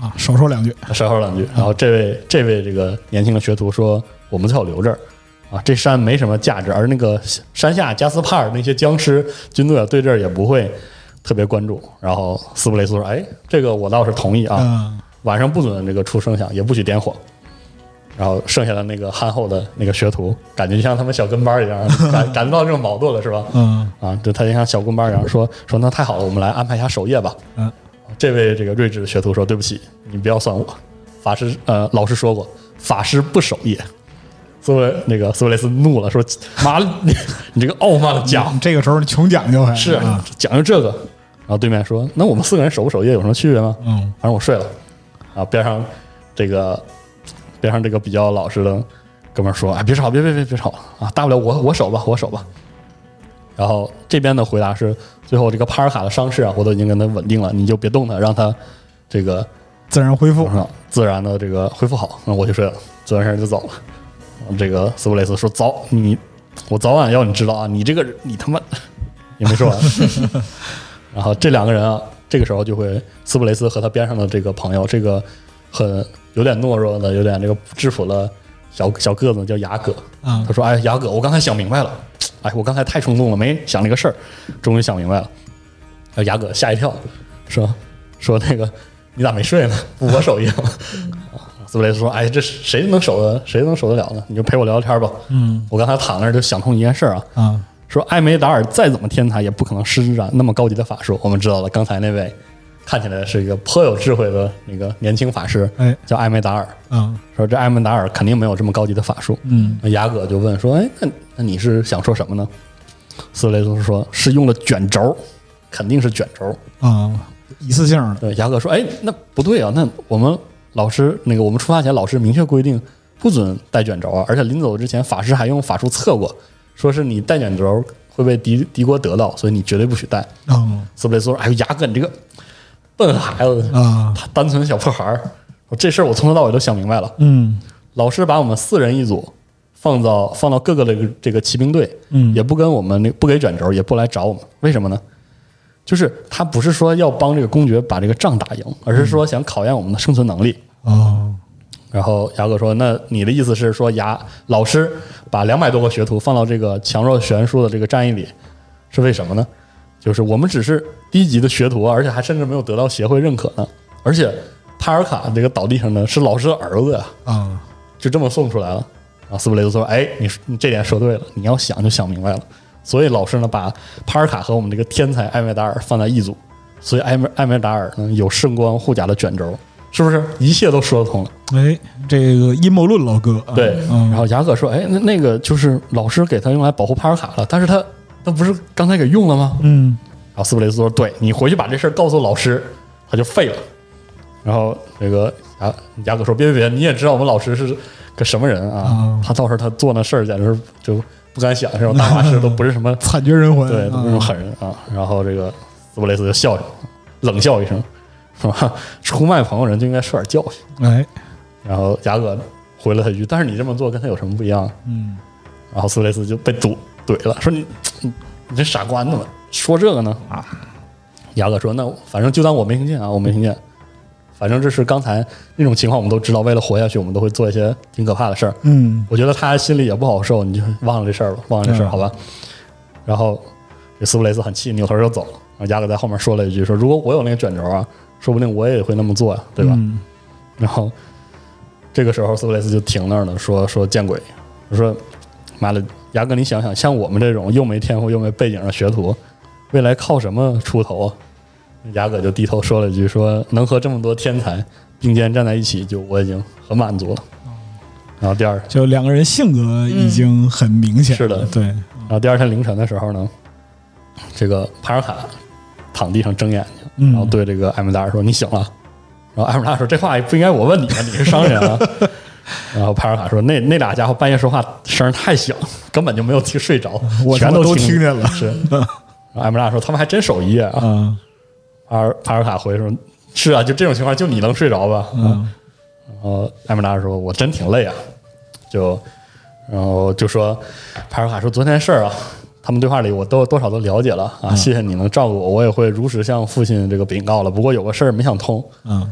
啊，少说两句， 少说两句。然后这位这位这个年轻的学徒说：“我们最好留这儿啊，这山没什么价值，而那个山下加斯帕尔那些僵尸军队对这儿也不会特别关注。”然后斯普雷斯说：“哎，这个我倒是同意啊， 嗯、 晚上不准这个出声响，也不许点火。”然后剩下的那个憨厚的那个学徒，感觉就像他们小跟班一样，感感觉到这种矛盾了，是吧？ 嗯啊，就他就像小跟班一样，说说那太好了，我们来安排一下守夜吧。 嗯， 这位这个睿智的学徒说：“对不起，你不要算我，法师呃老师说过，法师不守夜。”所以那个苏雷斯怒了，说：“妈，你你这个傲慢的家伙！” 这个时候穷讲究还是啊，讲究这个。然后对面说：“那我们四个人守不守夜有什么区别吗？” 嗯， 反正我睡了。啊，边上这个。边上这个比较老实的哥们儿说：“哎，别吵，别别别别吵啊！大不了我我守吧，我守吧。”然后这边的回答是：最后这个帕尔卡的伤势啊，我都已经跟他稳定了，你就别动他，让他这个自然恢复， 自然的这个恢复好。那我就睡了，做完事就走了。这个斯普雷斯说：“早你，我早晚要你知道啊，你这个你他妈也没说完。”然后这两个人啊，这个时候就会斯普雷斯和他边上的这个朋友，这个很。有点懦弱的，有点这个质朴的小小个子叫雅葛。 嗯， 他说：“哎，雅葛，我刚才想明白了，哎，我刚才太冲动了，没想那个事儿，终于想明白了。”雅葛吓一跳，说：“说那个你咋没睡呢？不我守夜吗？”斯普雷斯说：“哎，这谁能守得谁能守得了呢？你就陪我聊聊天吧。嗯，我刚才躺那儿就想通一件事啊。啊，说艾梅达尔再怎么天才，也不可能施展那么高级的法术。我们知道了，刚才那位。”看起来是一个颇有智慧的那个年轻法师， 哎， 叫艾梅达尔。 嗯， 说这艾梅达尔肯定没有这么高级的法术。 嗯， 那雅葛就问说：“哎，那那你是想说什么呢？”斯雷斯说：“是用了卷轴，肯定是卷轴啊，一次性的。” 对，雅葛说：“哎，那不对啊，那我们老师那个我们出发前老师明确规定不准带卷轴啊，而且临走之前法师还用法术测过，说是你带卷轴会被敌敌国得到，所以你绝对不许带。” 哦， 斯雷斯说：“哎呦，雅葛你这个。”笨孩子啊， 他单纯小破孩儿，这事儿我从头到尾都想明白了。 嗯， 老师把我们四人一组放到放到各个的这个骑兵队，嗯，也不跟我们那不给卷轴，也不来找我们，为什么呢？就是他不是说要帮这个公爵把这个仗打赢，而是说想考验我们的生存能力。 哦， 然后雅葛说：“那你的意思是说，雅老师把两百多个学徒放到这个强弱悬殊的这个战役里，是为什么呢？”就是我们只是低级的学徒，而且还甚至没有得到协会认可呢。而且帕尔卡这个倒地上呢是老师的儿子呀，啊，就这么送出来了。然后斯普雷斯说：“哎，你你这点说对了，你要想就想明白了。”所以老师呢把帕尔卡和我们这个天才艾梅达尔放在一组，所以艾梅艾梅达尔呢有圣光护甲的卷轴，是不是一切都说得通了？ 哎，这个阴谋论老哥， 对。 嗯、 然后雅葛说：“哎，那那个就是老师给他用来保护帕尔卡了，但是他。”那不是刚才给用了吗？嗯，然后斯普雷斯说：“对你回去把这事儿告诉老师，他就废了。”然后这个雅雅葛说：“别别别，你也知道我们老师是个什么人啊？嗯、他到时候他做那事儿简直就不敢想，这种大法师都不是什么惨绝人寰， 对，都不是什么狠人啊。”然后这个斯普雷斯就笑笑，冷笑一声，是吧？出卖朋友人就应该受点教训。 哎， 然后雅葛回了他一句：“但是你这么做跟他有什么不一样？”嗯，然后斯普雷斯就被堵。怼了，说你你你这傻瓜，你怎么说这个呢？啊，雅葛说：“那反正就当我没听见啊，我没听见。反正这是刚才那种情况，我们都知道。为了活下去，我们都会做一些挺可怕的事儿。嗯，我觉得他心里也不好受，你就忘了这事儿吧，忘了这事儿，好吧。”然后这斯普雷斯很气，扭头就走了。然后雅葛在后面说了一句：“说如果我有那个卷轴啊，说不定我也会那么做呀，对吧？”嗯、然后这个时候斯普雷斯就停那儿了，说：“说见鬼！我说妈的。”雅葛，你想想，像我们这种又没天赋又没背景的学徒，未来靠什么出头啊？雅葛就低头说了一句：“说能和这么多天才并肩站在一起，就我已经很满足了。”然后第二， 就两个人性格已经很明显、 嗯，是的， 对。 然后第二天凌晨的时候呢，这个帕尔卡躺地上睁眼睛， 嗯、 然后对这个艾梅达尔说：“你醒了。”然后艾梅达尔说：“这话不应该我问你啊，你是商人啊。”然后帕尔卡说：“那那俩家伙半夜说话声太响，根本就没有听睡着， 我全都听听见了。” 是。然后艾梅达尔说：“他们还真守一夜啊。嗯”帕尔帕尔卡回说：“是啊，就这种情况，就你能睡着吧？”嗯。然后艾梅达尔说：“我真挺累啊。”就然后就说帕尔卡说：“昨天事儿啊，他们对话里我都多少都了解了啊，嗯、谢谢你能照顾我，我也会如实向父亲这个禀告了。不过有个事儿没想通。”嗯。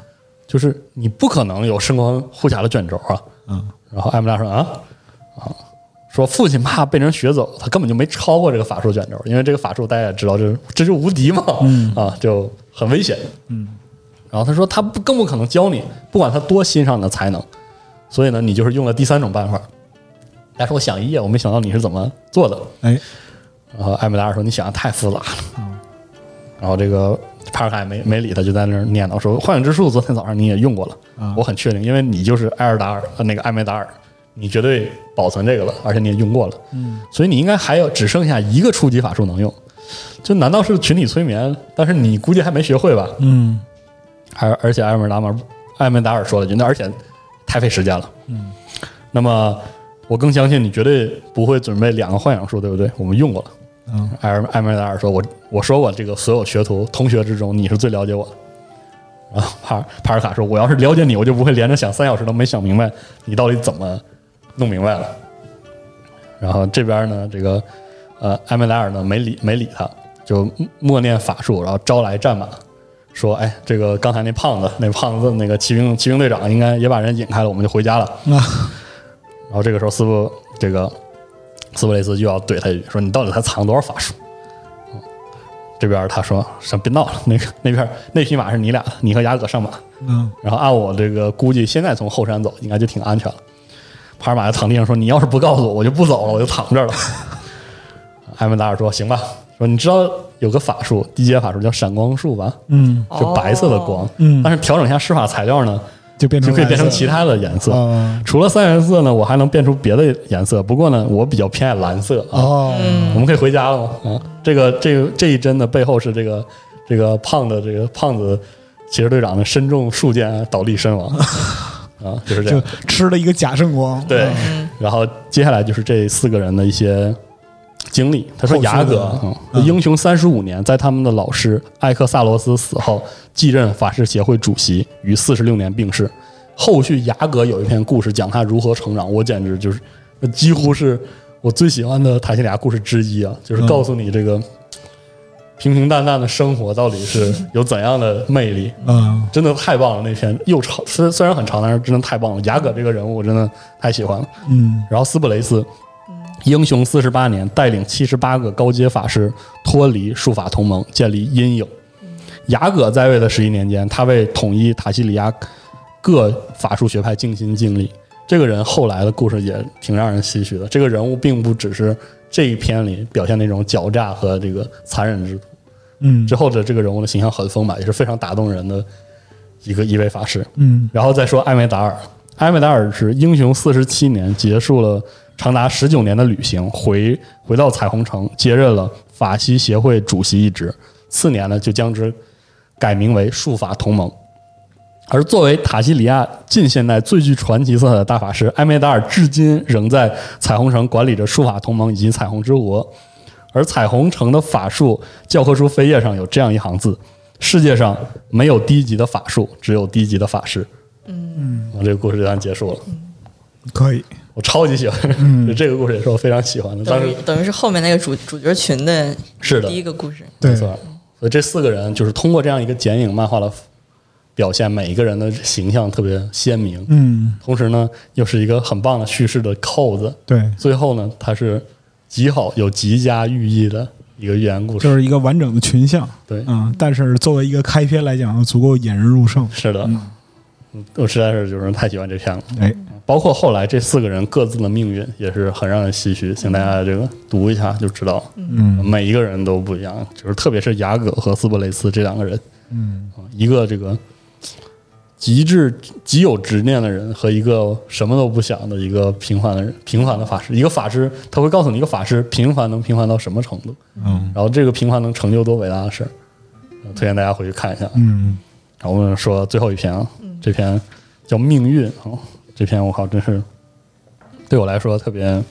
就是你不可能有圣光护甲的卷轴啊。 嗯， 然后艾米达说啊啊，说父亲怕被人学走，他根本就没超过这个法术卷轴，因为这个法术大家也知道，这这就无敌嘛，嗯啊，就很危险。嗯，然后他说他不更不可能教你，不管他多欣赏你的才能，所以呢，你就是用了第三种办法。但是我想一夜，我没想到你是怎么做的。 哎， 然后艾米达尔说：“你想的太复杂了。嗯”然后这个帕尔卡也没没理他，就在那儿念叨说：“幻影之术昨天早上你也用过了，嗯、我很确定，因为你就是埃尔达尔那个艾梅达尔，你绝对保存这个了，而且你也用过了，嗯，所以你应该还有只剩下一个初级法术能用。就难道是群体催眠？但是你估计还没学会吧？嗯，而而且艾梅达尔艾梅达尔说了句，那而且太费时间了，嗯，那么。”我更相信你绝对不会准备两个幻想术，对不对？我们用过了。嗯，艾尔艾梅达尔说：“我我说过，这个所有学徒同学之中，你是最了解我的。”然后帕帕尔卡说：“我要是了解你，我就不会连着想三小时都没想明白你到底怎么弄明白了。”然后这边呢，这个呃艾梅达尔呢没理没理他，就默念法术，然后招来战马，说：“哎，这个刚才那胖子，那胖子那个骑兵骑兵队长应该也把人引开了，我们就回家了。”啊。然后这个时候，斯布这个斯布雷斯就要怼他一句，说：“你到底才藏多少法术？”嗯、这边他说：“什么别闹了，那个那边那匹马是你俩的，你和雅葛上马。嗯，然后按我这个估计，现在从后山走应该就挺安全了。”帕尔马就躺地上说：“你要是不告诉我，我就不走了，我就躺这儿了。”艾文达尔说：“行吧，说你知道有个法术，低阶法术叫闪光术吧？嗯，就白色的光，嗯，但是调整一下施法材料呢。”就变成就可以变成其他的颜色，嗯、除了三原色呢，我还能变出别的颜色。不过呢，我比较偏爱蓝色啊。哦，我们可以回家了吗？啊，这个这个这一针的背后是这个这个胖的这个胖子骑士队长的身中数箭倒地身亡啊，就是这样， 就吃了一个假圣光。 对，嗯、然后接下来就是这四个人的一些经历。他说雅葛、嗯、英雄三十五年，在他们的老师艾克萨罗斯死后继任法师协会主席，于四十六年病逝。后续雅葛有一篇故事讲他如何成长，我简直就是几乎是我最喜欢的塔西里亚故事之一啊！就是告诉你这个平平淡淡的生活到底是有怎样的魅力。嗯，真的太棒了！那篇又长，虽虽然很长，但是真的太棒了。雅葛这个人物我真的太喜欢了。嗯，然后斯布雷斯。英雄四十八年，带领七十八个高阶法师脱离术法同盟，建立阴影。雅葛在位的十一年间，他为统一塔西里亚各法术学派尽心尽力。这个人后来的故事也挺让人唏嘘的。这个人物并不只是这一篇里表现那种狡诈和这个残忍之徒，嗯，之后的这个人物的形象很丰满，也是非常打动人的一个一位法师。嗯，然后再说艾梅达尔，艾梅达尔是英雄四十七年结束了长达十九年的旅行，回回到彩虹城，接任了法西协会主席一职。次年呢，就将之改名为术法同盟。而作为塔西里亚近现代最具传奇色彩的大法师，艾梅达尔至今仍在彩虹城管理着术法同盟以及彩虹之国。而彩虹城的法术教科书扉页上有这样一行字：世界上没有低级的法术，只有低级的法师。嗯，我这个故事就算结束了。 可以， 我超级喜欢，嗯、这个故事也是我非常喜欢的。 等于等于是后面那个主主角群的是的第一个故事， 没错。所以这四个人就是通过这样一个剪影漫画的表现，每一个人的形象特别鲜明，嗯，同时呢又是一个很棒的叙事的扣子。 对， 最后呢它是极好有极佳寓意的一个寓言故事， 就是一个完整的群像。 对， 嗯，但是作为一个开篇来讲，足够引人入胜。 是的，嗯，我实在是就是太喜欢这篇了。 哎， 包括后来这四个人各自的命运也是很让人唏嘘，请大家这个读一下就知道，嗯，每一个人都不一样，就是特别是雅葛和斯波雷斯这两个人，嗯，一个这个极致极有执念的人和一个什么都不想的一个平凡的人，平凡的法师。一个法师他会告诉你，一个法师平凡能平凡到什么程度，嗯，然后这个平凡能成就多伟大的事，推荐大家回去看一下。嗯，然后我们说最后一篇啊，这篇叫命运啊。这篇我靠，真是对我来说特别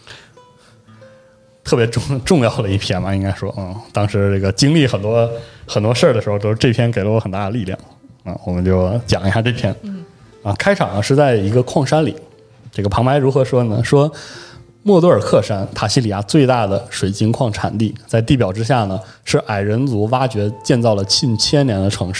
特别重重要的一篇嘛，应该说，嗯，当时这个经历很多很多事儿的时候，都是这篇给了我很大的力量啊。我们就讲一下这篇啊。开场啊是在一个矿山里，这个旁白如何说呢？说莫多尔克山，塔西里亚最大的水晶矿产地，在地表之下呢，是矮人族挖掘建造了近千年的城市。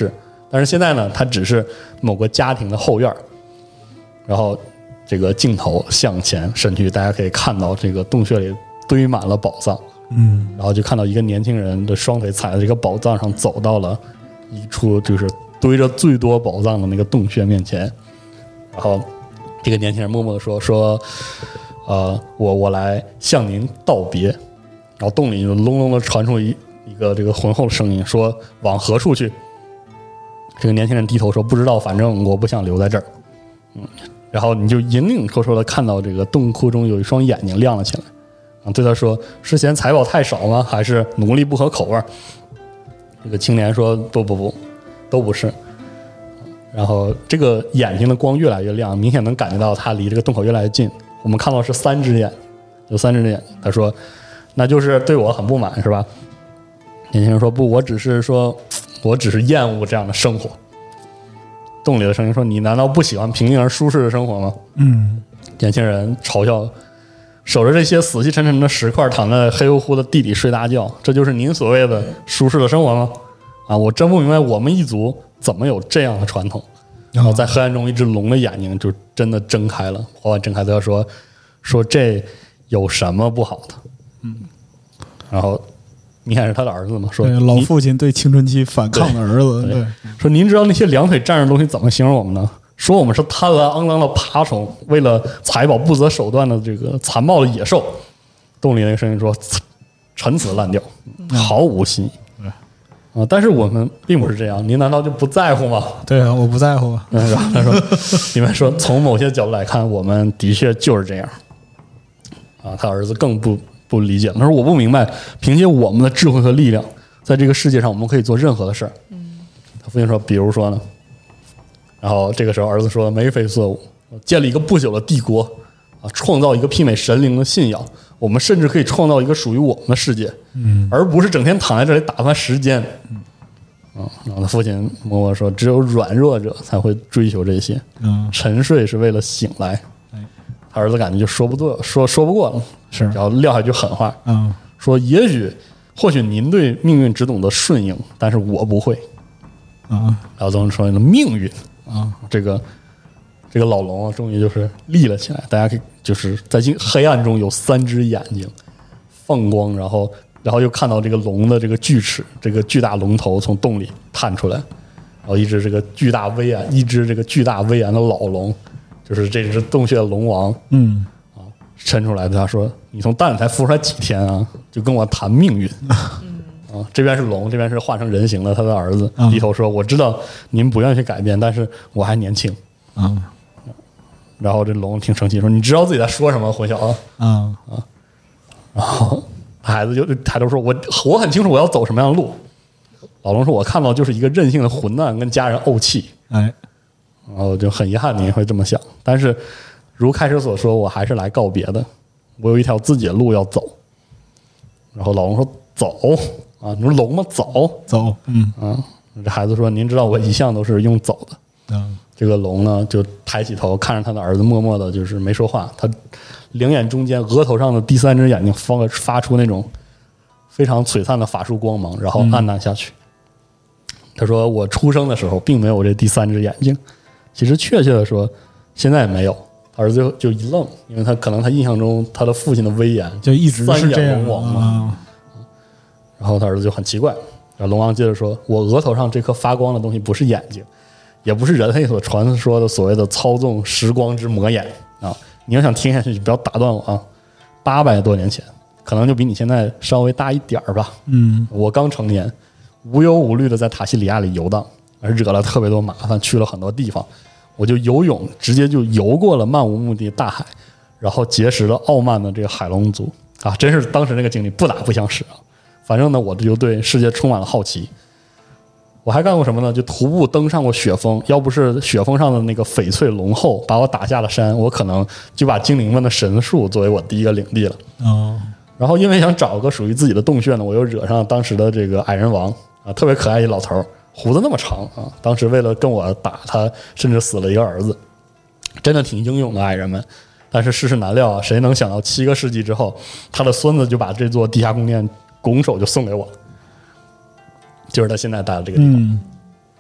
但是现在呢，它只是某个家庭的后院，然后这个镜头向前伸去，大家可以看到这个洞穴里堆满了宝藏， 嗯， 然后就看到一个年轻人的双腿踩在这个宝藏上，走到了一处就是堆着最多宝藏的那个洞穴面前，然后这个年轻人默默地说说，呃，我我来向您道别。然后洞里就隆隆的传出一一个这个浑厚的声音，说往何处去？这个年轻人低头说不知道，反正我不想留在这儿。嗯，然后你就隐隐绰绰的看到这个洞窟中有一双眼睛亮了起来，啊，对他说是嫌财宝太少吗？还是奴隶不合口味？这个青年说不不不，都不是。然后这个眼睛的光越来越亮，明显能感觉到他离这个洞口越来越近。我们看到是三只眼，有三只眼睛。他说那就是对我很不满是吧？年轻人说不，我只是说我只是厌恶这样的生活。洞里的声音说你难道不喜欢平静而舒适的生活吗？ 嗯， 年轻人嘲笑，守着这些死气沉沉的石块，躺在黑乎乎的地里睡大觉，这就是您所谓的舒适的生活吗？啊，我真不明白我们一族怎么有这样的传统。然后在黑暗中，一只龙的眼睛就真的睁开了，缓缓睁开，他说说这有什么不好的？嗯，然后明显是他的儿子嘛，说对老父亲对青春期反抗的儿子， 对， 对， 说您知道那些两腿站着的东西怎么形容我们呢？说我们是贪婪肮脏的爬虫，为了财宝不择手段的这个残暴的野兽。洞里那个声音说陈词滥调，毫无新意。啊！但是我们并不是这样，您难道就不在乎吗？ 对啊，我不在乎。 嗯，然后他说，里面说从某些角度来看，我们的确就是这样。啊，他儿子更不不理解了，他说我不明白，凭借我们的智慧和力量，在这个世界上我们可以做任何的事儿。嗯，他父亲说，比如说呢？然后这个时候儿子说眉飞色舞，建立一个不朽的帝国啊，创造一个媲美神灵的信仰。我们甚至可以创造一个属于我们的世界，嗯，而不是整天躺在这里打发时间。嗯，啊，然后他父亲默默说：“只有软弱者才会追求这些，嗯，沉睡是为了醒来。”哎，他儿子感觉就说不对，说说不过了，是，然后撂下句狠话，嗯，说：“也许，或许您对命运只懂得顺应，但是我不会。”啊，然后总说命运啊，这个。这个老龙啊，终于就是立了起来。大家可以就是在黑暗中有三只眼睛放光，然后然后又看到这个龙的这个锯齿，这个巨大龙头从洞里探出来，然后一只这个巨大威严，一只这个巨大威严的老龙，就是这只洞穴的龙王，嗯啊，伸出来对他说：“你从蛋里才孵出来几天啊，就跟我谈命运。”啊，这边是龙，这边是化成人形的他的儿子，低头说：“我知道您不愿意去改变，但是我还年轻。”啊。然后这龙挺生气，说：“你知道自己在说什么，混淆啊？”啊啊！然后孩子就抬头说：“我我很清楚我要走什么样的路。”老龙说：“我看到就是一个任性的混蛋跟家人怄气。”哎，然后就很遗憾你会这么想，但是如开始所说，我还是来告别的。我有一条自己的路要走。然后老龙说：“走啊！你说龙吗？走走。”嗯啊，这孩子说：“您知道我一向都是用走的。”嗯。这个龙呢，就抬起头看着他的儿子，默默的，就是没说话。他两眼中间额头上的第三只眼睛发发出那种非常璀璨的法术光芒，然后暗淡下去。嗯、他说：“我出生的时候并没有这第三只眼睛，其实确切的说，现在也没有。”他儿子就就一愣，因为他可能他印象中他的父亲的威严就一直是这样龙王嘛。然后他儿子就很奇怪，然后龙王接着说：“我额头上这颗发光的东西不是眼睛。”也不是人类所传说的所谓的操纵时光之魔眼啊！你要想听下去，就不要打断我啊！八百多年前，可能就比你现在稍微大一点儿吧。嗯，我刚成年，无忧无虑的在塔西里亚里游荡，而惹了特别多麻烦，去了很多地方。我就游泳，直接就游过了漫无目的大海，然后结识了傲慢的这个海龙族啊！真是当时那个经历不打不相识啊！反正呢，我就对世界充满了好奇。我还干过什么呢？就徒步登上过雪峰，要不是雪峰上的那个翡翠龙后把我打下了山，我可能就把精灵们的神树作为我第一个领地了。哦，然后因为想找个属于自己的洞穴呢，我又惹上当时的这个矮人王啊，特别可爱一老头，胡子那么长啊，当时为了跟我打他，甚至死了一个儿子，真的挺英勇的矮人们。但是世事难料啊，谁能想到七个世纪之后，他的孙子就把这座地下宫殿拱手就送给我了。就是他现在待的这个地方，嗯、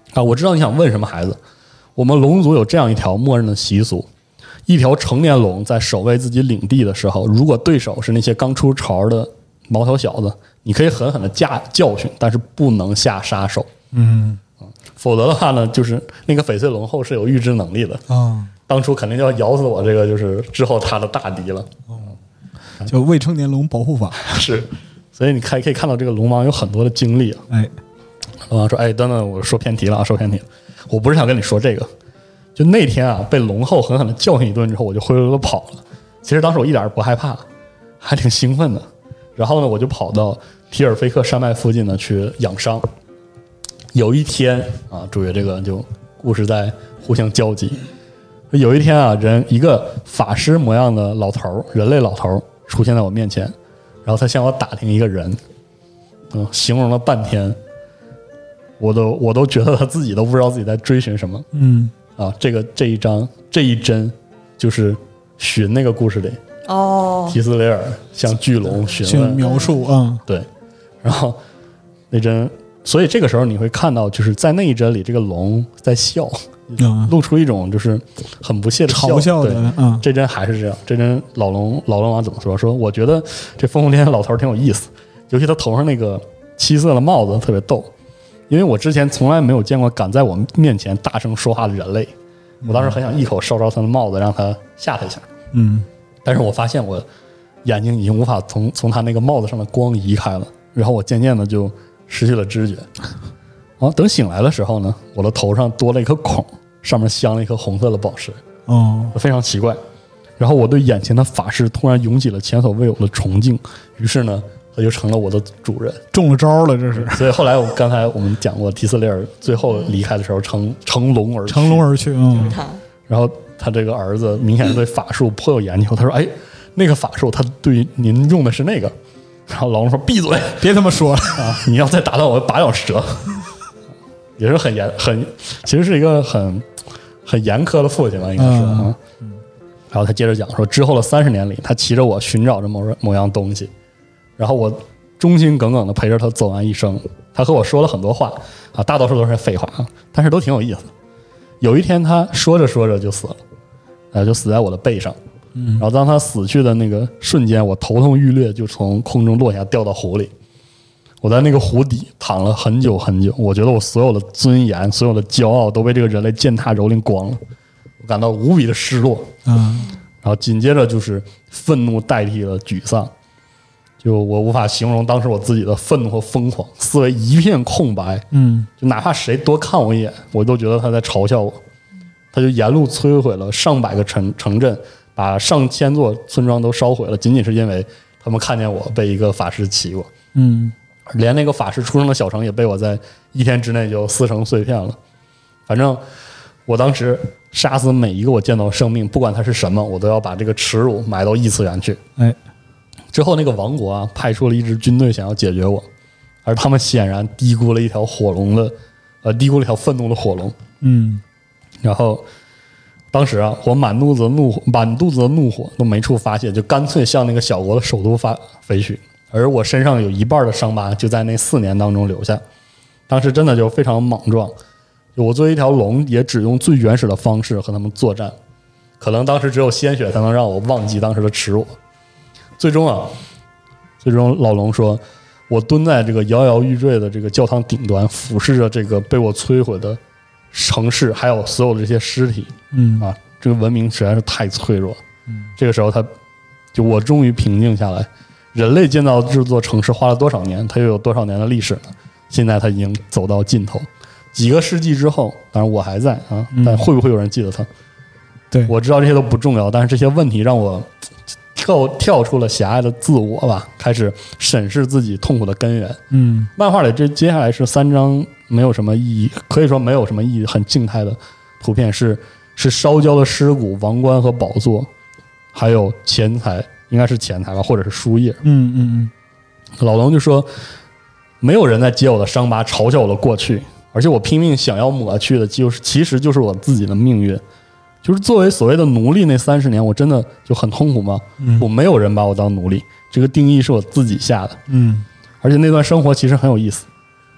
啊，我知道你想问什么，孩子。我们龙族有这样一条默认的习俗：一条成年龙在守卫自己领地的时候，如果对手是那些刚出巢的毛头小子，你可以狠狠的驾教训，但是不能下杀手。 嗯， 否则的话呢，就是那个翡翠龙后是有预知能力的啊、哦。当初肯定就要咬死我这个，就是之后他的大敌了。 哦，就未成年龙保护法是，所以你看可以看到这个龙王有很多的经历啊。 哎， 龙王说：“哎，等等，我说偏题了啊，说偏题了。我不是想跟你说这个，就那天啊，被龙后狠狠的教训一顿之后，我就灰溜溜跑了。其实当时我一点也不害怕，还挺兴奋的。然后呢，我就跑到提尔菲克山脉附近呢去养伤。有一天啊，注意这个就故事在互相交集。有一天啊，人一个法师模样的老头，人类老头出现在我面前，然后他向我打听一个人，嗯，形容了半天，我都我都觉得他自己都不知道自己在追寻什么。 嗯啊，这个这一章这一帧就是寻那个故事里哦， 提斯雷尔向巨龙询问描述啊、嗯， 对，然后那帧，所以这个时候你会看到，就是在那一帧里，这个龙在笑。嗯、露出一种就是很不屑的嘲笑的，嗯， 这帧还是这样。这帧老龙老龙王怎么说？说我觉得这风风天老头挺有意思，尤其他头上那个七色的帽子特别逗，因为我之前从来没有见过敢在我面前大声说话的人类。我当时很想一口烧着他的帽子，让他吓他一下。 嗯， 但是我发现我眼睛已经无法从从他那个帽子上的光移开了，然后我渐渐的就失去了知觉。啊，等醒来的时候呢，我的头上多了一颗孔，上面镶了一颗红色的宝石， 哦， 非常奇怪。然后我对眼前的法师突然涌起了前所未有的崇敬，于是呢，他就成了我的主人， 中了招了，这是。 所以后来我刚才我们讲过，提斯雷尔最后离开的时候乘乘龙而去， 乘龙而去，嗯。 然后他这个儿子明显对法术颇有研究，他说：“哎，那个法术，他对您用的是那个。”然后老龙说：“闭嘴， 别他妈说了啊！你要再打断我，拔咬舌。”也是很严很，其实是一个很很严苛的父亲吧，应该是啊。嗯、然后他接着讲说，之后的三十年里，他骑着我寻找着某某样东西，然后我忠心耿耿的陪着他走完一生。他和我说了很多话啊，大多数都是废话啊，但是都挺有意思的。有一天他说着说着就死了，呃，就死在我的背上。嗯，然后当他死去的那个瞬间，我头痛欲裂，就从空中落下，掉到湖里。我在那个湖底躺了很久很久，我觉得我所有的尊严、所有的骄傲都被这个人类践踏蹂躏光了，我感到无比的失落。 嗯， 然后紧接着就是愤怒代替了沮丧，就我无法形容当时我自己的愤怒和疯狂，思维一片空白。 嗯， 就哪怕谁多看我一眼，我都觉得他在嘲笑我。他就沿路摧毁了上百个城城镇，把上千座村庄都烧毁了，仅仅是因为他们看见我被一个法师骑过。 嗯。 连那个法师出生的小城也被我在一天之内就撕成碎片了。反正我当时杀死每一个我见到的生命，不管它是什么，我都要把这个耻辱埋到异次元去。 哎， 之后那个王国啊，派出了一支军队想要解决我，而他们显然低估了一条火龙的，呃，低估了一条愤怒的火龙。 嗯， 然后当时啊，我满肚子的怒火，满肚子的怒火都没处发泄，就干脆向那个小国的首都发飞去。而我身上有一半的伤疤就在那四年当中留下，当时真的就非常莽撞。我作为一条龙，也只用最原始的方式和他们作战，可能当时只有鲜血才能让我忘记当时的耻辱。最终啊，最终老龙说，我蹲在这个摇摇欲坠的这个教堂顶端，俯视着这个被我摧毁的城市，还有所有的这些尸体。 嗯啊，这个文明实在是太脆弱。 嗯， 这个时候他，就我终于平静下来。人类建造这座城市花了多少年？它又有多少年的历史呢？现在它已经走到尽头，几个世纪之后，当然我还在啊，但会不会有人记得它？ 对， 我知道这些都不重要，但是这些问题让我跳跳出了狭隘的自我吧，开始审视自己痛苦的根源。 嗯， 漫画里这接下来是三张没有什么意义，可以说没有什么意义，很静态的图片，是是烧焦的尸骨、王冠和宝座，还有钱财。应该是钱财吧，或者是书页。 嗯嗯嗯。 老龙就说，没有人在揭我的伤疤，嘲笑我的过去，而且我拼命想要抹去的，就是其实就是我自己的命运。就是作为所谓的奴隶那三十年，我真的就很痛苦吗？ 嗯， 我没有人把我当奴隶，这个定义是我自己下的。 嗯， 而且那段生活其实很有意思。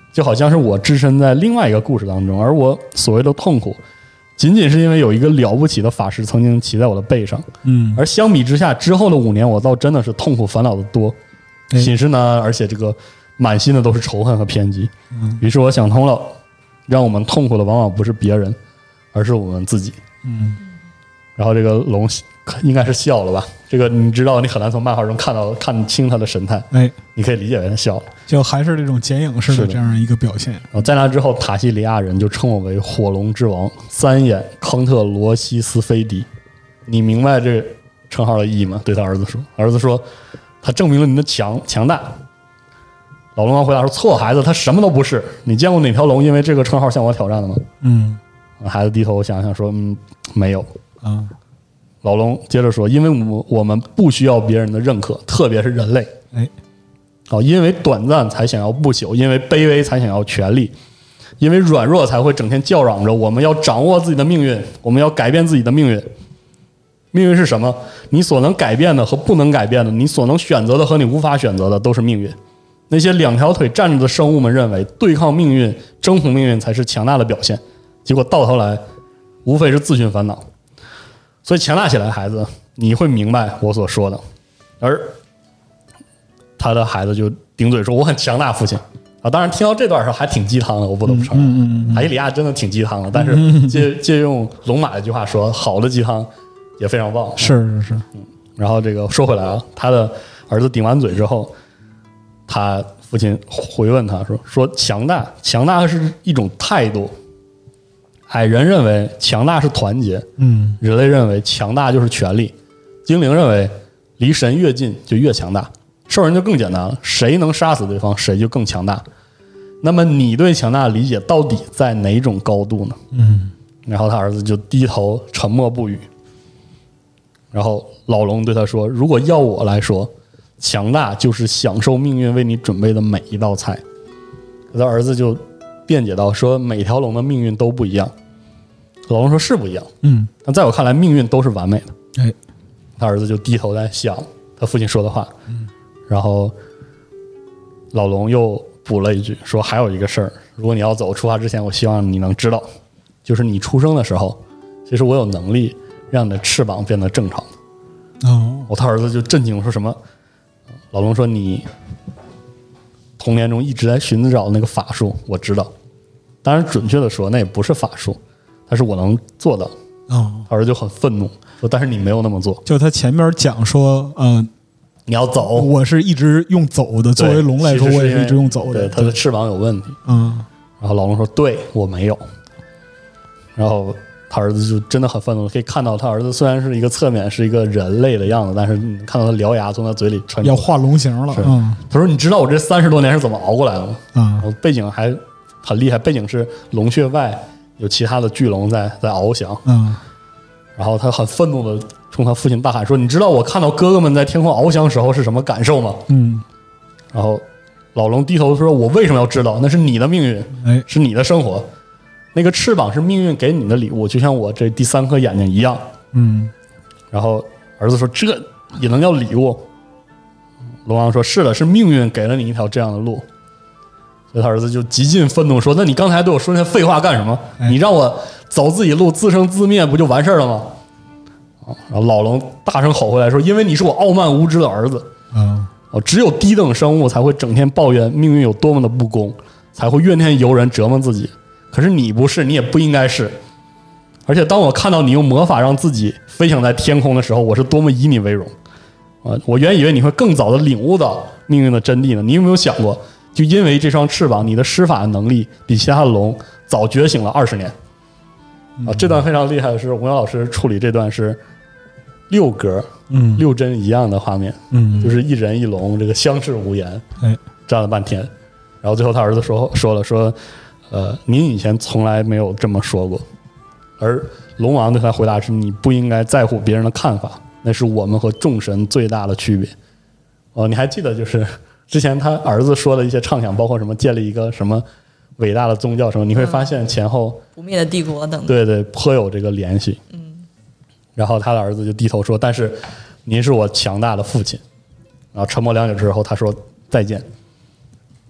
就好像是我置身在另外一个故事当中，而我所谓的痛苦仅仅是因为有一个了不起的法师曾经骑在我的背上。 嗯， 而相比之下，之后的五年我倒真的是痛苦烦恼的多，心事呢，而且这个满心的都是仇恨和偏激。 嗯， 于是我想通了，让我们痛苦的往往不是别人，而是我们自己。 嗯， 然后这个龙应该是笑了吧？这个你知道，你很难从漫画中看到看清他的神态， 哎， 你可以理解为他笑了， 就还是这种剪影式的这样一个表现。 然后在那之后，塔西里亚人就称我为火龙之王，三眼康特罗西斯菲迪。你明白这称号的意义吗？对他儿子说，儿子说他证明了你的强强大。老龙王回答说：“错，孩子，他什么都不是。你见过哪条龙因为这个称号向我挑战的吗？” 嗯， 孩子低头想想说：“嗯，没有。” 啊， 老龙接着说：“因为我我们不需要别人的认可，特别是人类。 哎， 哦，因为短暂才想要不朽，因为卑微才想要权力，因为软弱才会整天叫嚷着我们要掌握自己的命运，我们要改变自己的命运。命运是什么？你所能改变的和不能改变的，你所能选择的和你无法选择的，都是命运。那些两条腿站着的生物们认为，对抗命运、征服命运才是强大的表现，结果到头来，无非是自寻烦恼。所以强大起来，孩子，你会明白我所说的。”而他的孩子就顶嘴说：“我很强大，父亲。”啊，当然听到这段时候还挺鸡汤的，我不得不承认。 嗯嗯嗯， 塔伊里亚真的挺鸡汤的，但是借借用龙马的一句话说，好的鸡汤也非常棒。 是是是。 嗯，然后这个说回来啊，他的儿子顶完嘴之后，他父亲回问他说：“说强大，强大是一种态度。矮人认为强大是团结， 嗯， 人类认为强大就是权力，精灵认为离神越近就越强大。”兽人就更简单了，谁能杀死对方，谁就更强大。那么你对强大的理解到底在哪种高度呢？ 嗯， 然后他儿子就低头沉默不语。然后老龙对他说：“如果要我来说，强大就是享受命运为你准备的每一道菜。”他儿子就辩解道：“说每条龙的命运都不一样。”老龙说：“是不一样， 嗯， 但在我看来，命运都是完美的。” 哎， 他儿子就低头在想他父亲说的话。 嗯。 然后老龙又补了一句说：“还有一个事儿，如果你要走，出发之前，我希望你能知道，就是你出生的时候，其实我有能力让你的翅膀变得正常的。” 哦， 我他儿子就震惊说：“什么？”老龙说：“你童年中一直在寻找那个法术，我知道。当然，准确的说，那也不是法术，但是我能做到。” 哦， 他儿子就很愤怒说：“但是你没有那么做。” 就他前面讲说，嗯、呃。 你要走， 我是一直用走的。作为龙来说，我也是一直用走的。 对，他的翅膀有问题。 嗯， 然后老龙说：“对，我没有。”然后他儿子就真的很愤怒，可以看到他儿子虽然是一个侧面是一个人类的样子，但是你看到他獠牙从他嘴里穿要画龙形了。嗯， 他说：“你知道我这三十多年是怎么熬过来的吗？” 嗯， 我背景还很厉害，背景是龙穴外有其他的巨龙在在翱翔。 嗯， 然后他很愤怒的冲他父亲大喊说：“你知道我看到哥哥们在天空翱翔时候是什么感受吗？” 嗯， 然后老龙低头说：“我为什么要知道？那是你的命运， 哎， 是你的生活。那个翅膀是命运给你的礼物，就像我这第三颗眼睛一样。” 嗯， 然后儿子说：“这也能叫礼物？”龙王说：“是的，是命运给了你一条这样的路。”所以他儿子就极尽愤怒说：“那你刚才对我说那些废话干什么？ 哎、 你让我走自己路，自生自灭，不就完事儿了吗？”然后老龙大声吼回来说：“因为你是我傲慢无知的儿子。” 嗯， 哦，只有低等生物才会整天抱怨命运有多么的不公，才会怨天尤人折磨自己。可是你不是，你也不应该是。而且当我看到你用魔法让自己飞翔在天空的时候，我是多么以你为荣啊！我原以为你会更早的领悟到命运的真谛呢。你有没有想过，就因为这双翅膀，你的施法能力比其他的龙早觉醒了二十年啊！这段非常厉害的是，吴瑶老师处理这段是六格， 嗯， 六帧一样的画面， 嗯， 就是一人一龙，这个相视无言， 哎， 站了半天，然后最后他儿子说说了说，呃，您以前从来没有这么说过，而龙王对他回答是：你不应该在乎别人的看法，那是我们和众神最大的区别。哦，你还记得就是之前他儿子说的一些畅想，包括什么建立一个什么伟大的宗教什么，你会发现前后不灭的帝国等等， 对对，颇有这个联系。 嗯。 然后他的儿子就低头说：“但是您是我强大的父亲。”然后沉默良久之后，他说：“再见。”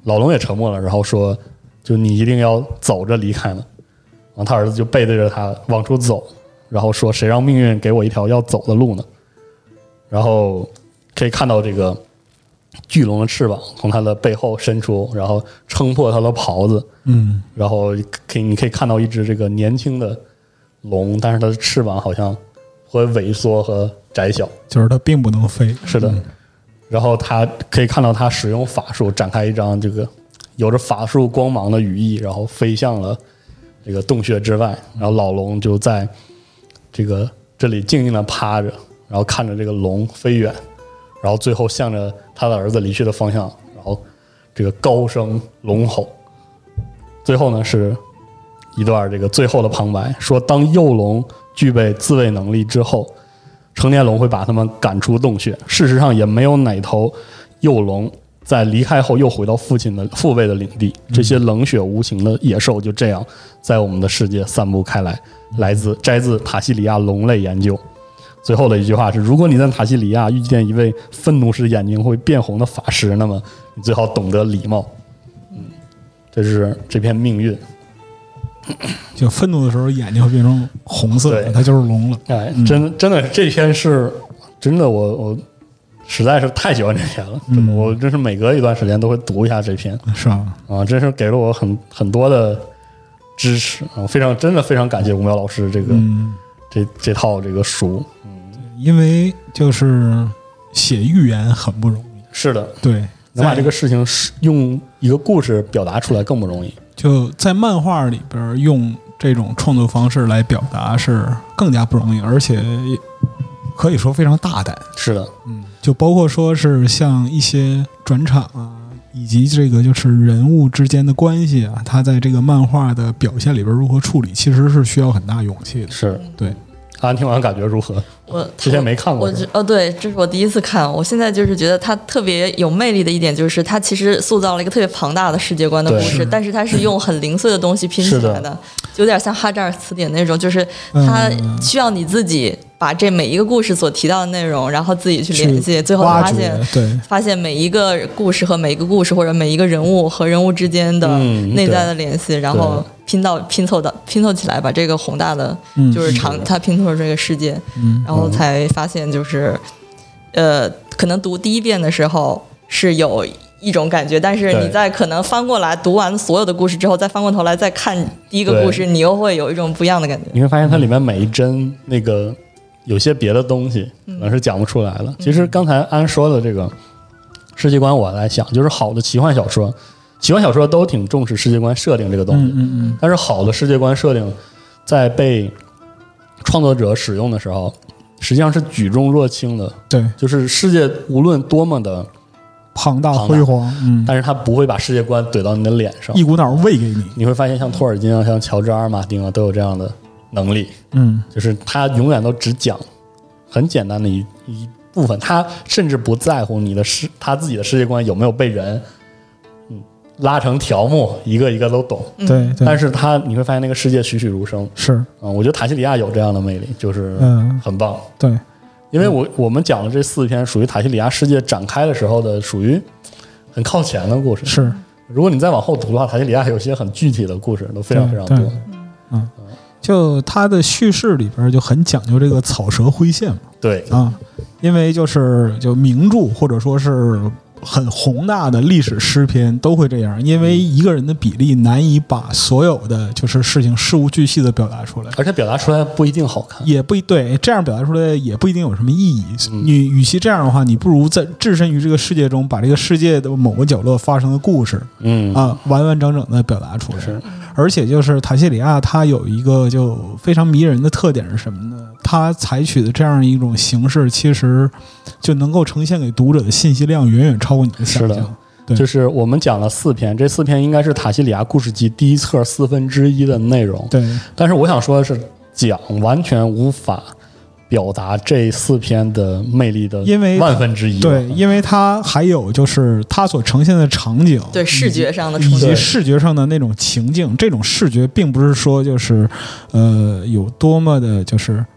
老龙也沉默了，然后说就你一定要走着离开呢。然后他儿子就背对着他往出走，然后说谁让命运给我一条要走的路呢？然后可以看到这个巨龙的翅膀从他的背后伸出，然后撑破他的袍子， 嗯， 然后可以你可以看到一只这个年轻的龙，但是它的翅膀好像会萎缩和窄小， 就是它并不能飞。 是的，嗯、然后他可以看到他使用法术展开一张这个有着法术光芒的羽翼，然后飞向了这个洞穴之外，然后老龙就在这个这里静静的趴着，然后看着这个龙飞远，然后最后向着他的儿子离去的方向，然后这个高声龙吼。最后呢是一段这个最后的旁白，说当幼龙具备自卫能力之后，成年龙会把他们赶出洞穴。事实上也没有哪头幼龙在离开后又回到父亲的父辈的领地，这些冷血无情的野兽就这样在我们的世界散布开来。来自摘自塔西里亚龙类研究。最后的一句话是，如果你在塔西里亚遇见一位愤怒时眼睛会变红的法师，那么你最好懂得礼貌。嗯，这是这篇命运。 就愤怒的时候眼睛会变成红色的，它就是龙了。 哎，真真的这篇是真的我，我实在是太喜欢这篇了，真的，嗯、我真是每隔一段时间都会读一下这篇， 是吧？ 啊，真是给了我很很多的支持啊，非常真的非常感谢吴苗老师这个、嗯、这这套这个书，嗯， 因为就是写寓言很不容易， 是的， 对， 能把这个事情用一个故事表达出来更不容易。 就在漫画里边用这种创作方式来表达是更加不容易，而且可以说非常大胆。 是的， 嗯，就包括说是像一些转场啊，以及这个就是人物之间的关系啊，他在这个漫画的表现里边如何处理，其实是需要很大勇气的。 是， 对。 安听完感觉如何？ 我之前没看过。 我哦，对，这是我第一次看。我现在就是觉得它特别有魅力的一点，就是它其实塑造了一个特别庞大的世界观的故事，但是它是用很零碎的东西拼起来的，有点像哈扎尔词典那种，就是它需要你自己把这每一个故事所提到的内容，然后自己去联系，最后发现， 对， 发现每一个故事和每一个故事或者每一个人物和人物之间的内在的联系，嗯、然后拼到拼凑到拼凑起来，把这个宏大的就是长，它拼凑这个世界，嗯、然后才发现就是，呃，可能读第一遍的时候是有一种感觉，但是你在可能翻过来读完所有的故事之后，再翻过头来再看第一个故事，你又会有一种不一样的感觉。 你会发现它里面每一帧那个有些别的东西可能是讲不出来了。嗯、其实刚才安说的这个世界观，我在想，就是好的奇幻小说。奇幻小说都挺重视世界观设定这个东西， 嗯嗯嗯， 但是好的世界观设定在被创作者使用的时候，实际上是举重若轻的。 对， 就是世界无论多么的庞大辉煌，嗯， 但是他不会把世界观怼到你的脸上， 一股脑喂给你。 你会发现，像托尔金啊，像乔治阿尔马丁啊，都有这样的能力。 嗯， 就是他永远都只讲很简单的一一部分，他甚至不在乎你的世他自己的世界观有没有被人。拉成条目，一个一个都懂。 对、嗯， 但是他你会发现那个世界栩栩如生。 是， 嗯，我觉得塔西里亚有这样的魅力，就是很棒。 嗯、对， 因为我我们讲的这四篇属于塔西里亚世界展开的时候的，属于很靠前的故事。 是， 如果你再往后读的话，塔西里亚有些很具体的故事，都非常非常多。 嗯，就它的叙事里边就很讲究这个草蛇灰线嘛。 对啊，因为就是就名著或者说是。很宏大的历史诗篇都会这样，因为一个人的比例难以把所有的就是事情事无巨细的表达出来， 而且表达出来不一定好看， 也不对，这样表达出来也不一定有什么意义。嗯、你与其这样的话，你不如在置身于这个世界中，把这个世界的某个角落发生的故事， 嗯啊，完完整整的表达出来。 是， 而且就是塔西里亚，它有一个就非常迷人的特点是什么呢？它采取的这样一种形式，其实就能够呈现给读者的信息量远远超过你的想象。 是的，就是我们讲了四篇，这四篇应该是塔西里亚故事集第一册四分之一的内容。 对， 但是我想说的是，讲完全无法表达这四篇的魅力的万分之一。 对，因为它还有就是它所呈现的场景， 对视觉上的以及视觉上的那种情境，这种视觉并不是说就是呃有多么的就是。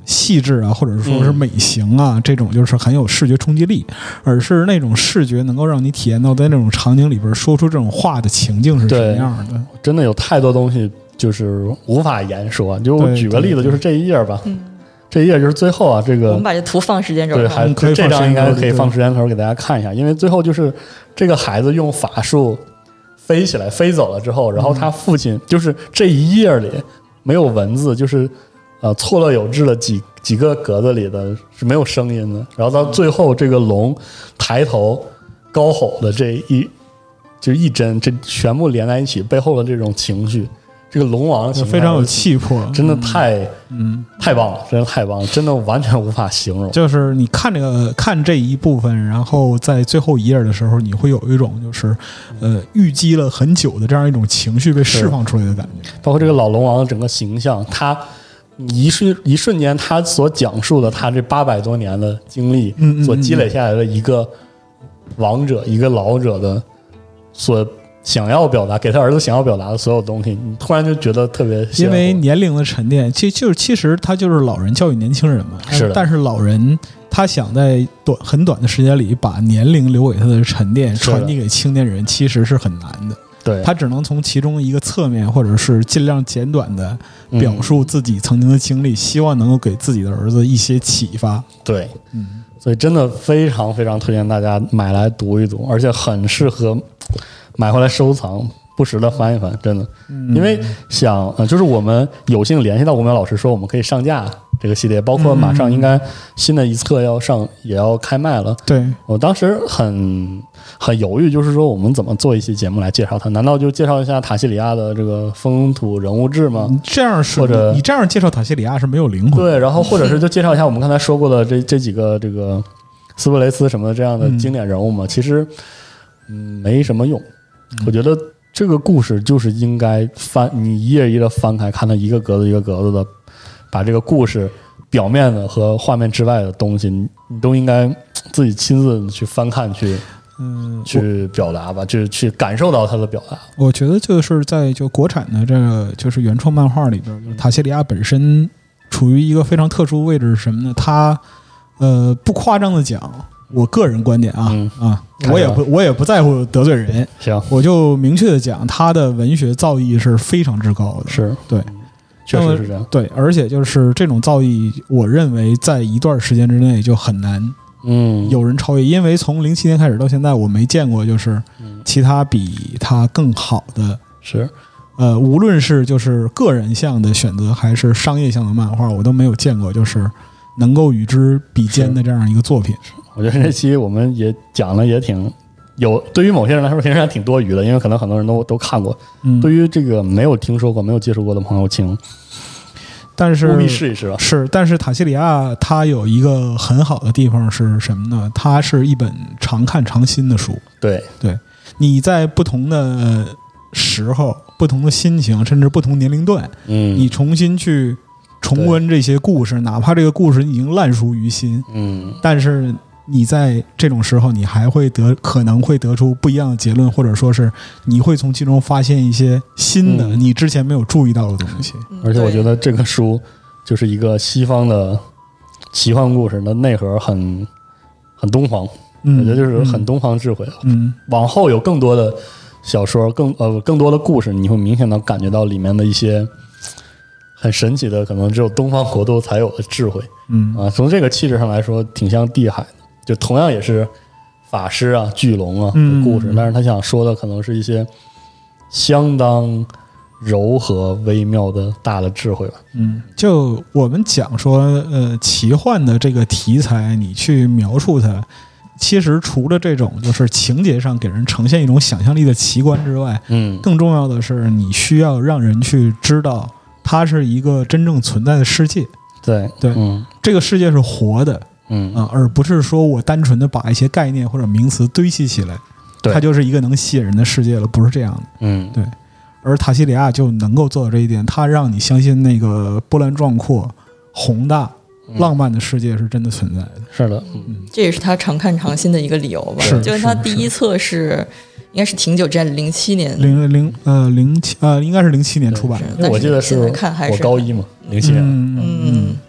细致啊，或者说是美型啊、嗯、这种就是很有视觉冲击力，而是那种视觉能够让你体验到在那种场景里边说出这种话的情境是什么样的。 真的有太多东西就是无法言说。就我举个例子，就是这一页吧，这一页就是最后啊，这个我们把这图放时间轴上， 对，还可以这张应该可以放时间轴给大家看一下，因为最后就是这个孩子用法术飞起来飞走了之后，然后他父亲就是这一页里没有文字，就是呃错落有致的几几个格子里的是没有声音的，然后到最后这个龙抬头高吼的这一就一帧，这全部连在一起，背后的这种情绪。这个龙王非常有气魄， 真的太嗯太棒了，真的太棒了，真的完全无法形容。 就是你看这个看这一部分，然后在最后一页的时候，你会有一种就是呃郁积了很久的这样一种情绪被释放出来的感觉。 包括这个老龙王的整个形象，他一瞬一瞬间，他所讲述的他这八百多年的经历， 嗯嗯嗯所积累下来的一个王者、一个老者的所。想要表达给他儿子想要表达的所有东西，你突然就觉得特别因为年龄的沉淀，其就是其实他就是老人教育年轻人嘛。 是的， 但是老人他想在短很短的时间里把年龄留给他的沉淀传递给青年人，其实是很难的。 对， 他只能从其中一个侧面，或者是尽量简短的表述自己曾经的经历，嗯、希望能够给自己的儿子一些启发。 对， 嗯， 所以真的非常非常推荐大家买来读一读，而且很适合。买回来收藏，不时的翻一翻，真的，因为想呃，就是我们有幸联系到吴淼老师，说我们可以上架这个系列，包括马上应该新的一册要上，也要开卖了。 对， 我当时很很犹豫，就是说我们怎么做一期节目来介绍它？难道就介绍一下塔西里亚的这个风土人物志吗？ 这样是， 或者你这样介绍塔西里亚是没有灵魂。 对，然后或者是就介绍一下我们刚才说过的这这几个这个斯普雷斯什么的这样的经典人物嘛？嗯、其实嗯没什么用。我觉得这个故事就是应该翻，你一页一页的翻开，看它一个格子一个格子的，把这个故事表面的和画面之外的东西，你你都应该自己亲自去翻看，去嗯去表达吧，就是去感受到它的表达。 我觉得就是在就国产的这个就是原创漫画里边，就是塔西里亚本身处于一个非常特殊位置是什么呢？它呃不夸张的讲。我个人观点啊、嗯、啊，我也不我也不在乎得罪人， 行， 我就明确的讲，他的文学造诣是非常之高的， 是对， 确实是这样， 对，而且就是这种造诣，我认为在一段时间之内就很难，嗯，有人超越，因为从零七年开始到现在，我没见过就是其他比他更好的， 是， 呃，无论是就是个人向的选择还是商业向的漫画，我都没有见过就是能够与之比肩的这样一个作品。 我觉得这期我们也讲了，也挺有，对于某些人来说，其实还挺多余的，因为可能很多人都都看过。嗯，对于这个没有听说过、没有接触过的朋友，请但是务必试一试吧。 是，但是塔西里亚它有一个很好的地方是什么呢？它是一本常看常新的书。 对对，你在不同的时候、不同的心情，甚至不同年龄段，嗯，你重新去重温这些故事，哪怕这个故事已经烂熟于心，嗯，但是你在这种时候，你还会得可能会得出不一样的结论，或者说是你会从其中发现一些新的、嗯、你之前没有注意到的东西。 而且我觉得这个书就是一个西方的奇幻故事的内核很很东方，嗯、我觉得就是很东方智慧。嗯，往后有更多的小说，更呃更多的故事，你会明显的感觉到里面的一些很神奇的，可能只有东方国度才有的智慧。嗯啊，从这个气质上来说，挺像地海的。就同样也是法师啊、巨龙啊的故事，嗯、但是他想说的可能是一些相当柔和、微妙的大的智慧吧。 嗯，就我们讲说，呃，奇幻的这个题材，你去描述它，其实除了这种就是情节上给人呈现一种想象力的奇观之外，嗯，更重要的是你需要让人去知道它是一个真正存在的世界。 对对，嗯，这个世界是活的。嗯啊，而不是说我单纯的把一些概念或者名词堆砌起来，它就是一个能吸引人的世界了，不是这样的。嗯，对。而塔西里亚就能够做到这一点，它让你相信那个波澜壮阔、宏大、浪漫的世界是真的存在的。 是的， 嗯，这也是他常看常新的一个理由吧。 是， 就是他第一册是应该是挺久之前，零七年， 零零呃零七呃应该是零七年出版的。 我记得是看还是我高一嘛，零七年。 嗯。嗯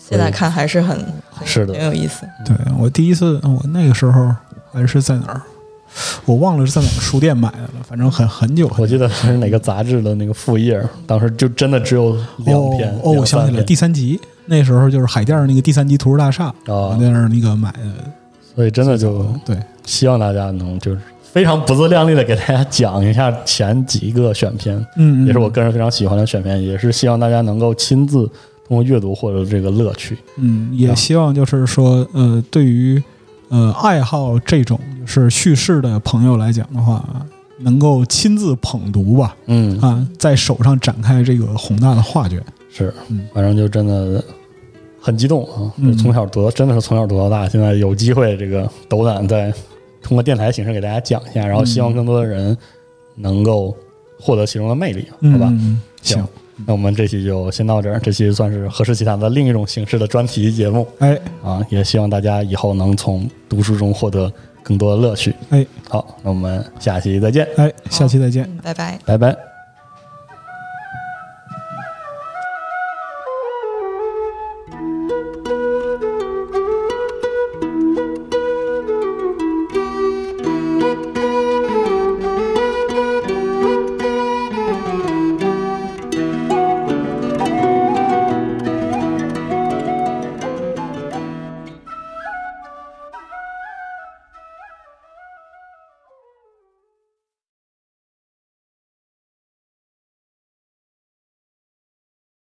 现在看还是很是的， 很有意思。 对，我第一次，我那个时候还是在哪儿，我忘了是在哪个书店买的了，反正很很久。 我记得是哪个杂志的那个副页，当时就真的只有两篇。 哦，哦我想起来，第三集那时候就是海淀那个第三集图书大厦，哦、我在那儿那个买的。 所以真的就对， 希望大家能就是非常不自量力的给大家讲一下前几个选片， 嗯， 也是我个人非常喜欢的选片，也是希望大家能够亲自通过阅读获得这个乐趣。 嗯，也希望就是说，呃，对于呃爱好这种就是叙事的朋友来讲的话，能够亲自捧读吧， 嗯啊，在手上展开这个宏大的画卷。 是，嗯，反正就真的很激动啊！嗯、从小读，真的是从小读到大，现在有机会这个斗胆再通过电台形式给大家讲一下，然后希望更多的人能够获得其中的魅力， 嗯、 好吧？ 嗯、 行，那我们这期就先到这儿，这期算是何氏奇谈的另一种形式的专题节目。 哎， 啊，也希望大家以后能从读书中获得更多的乐趣。 哎， 好，那我们下期再见。 哎，下期再见， 拜拜， 拜拜。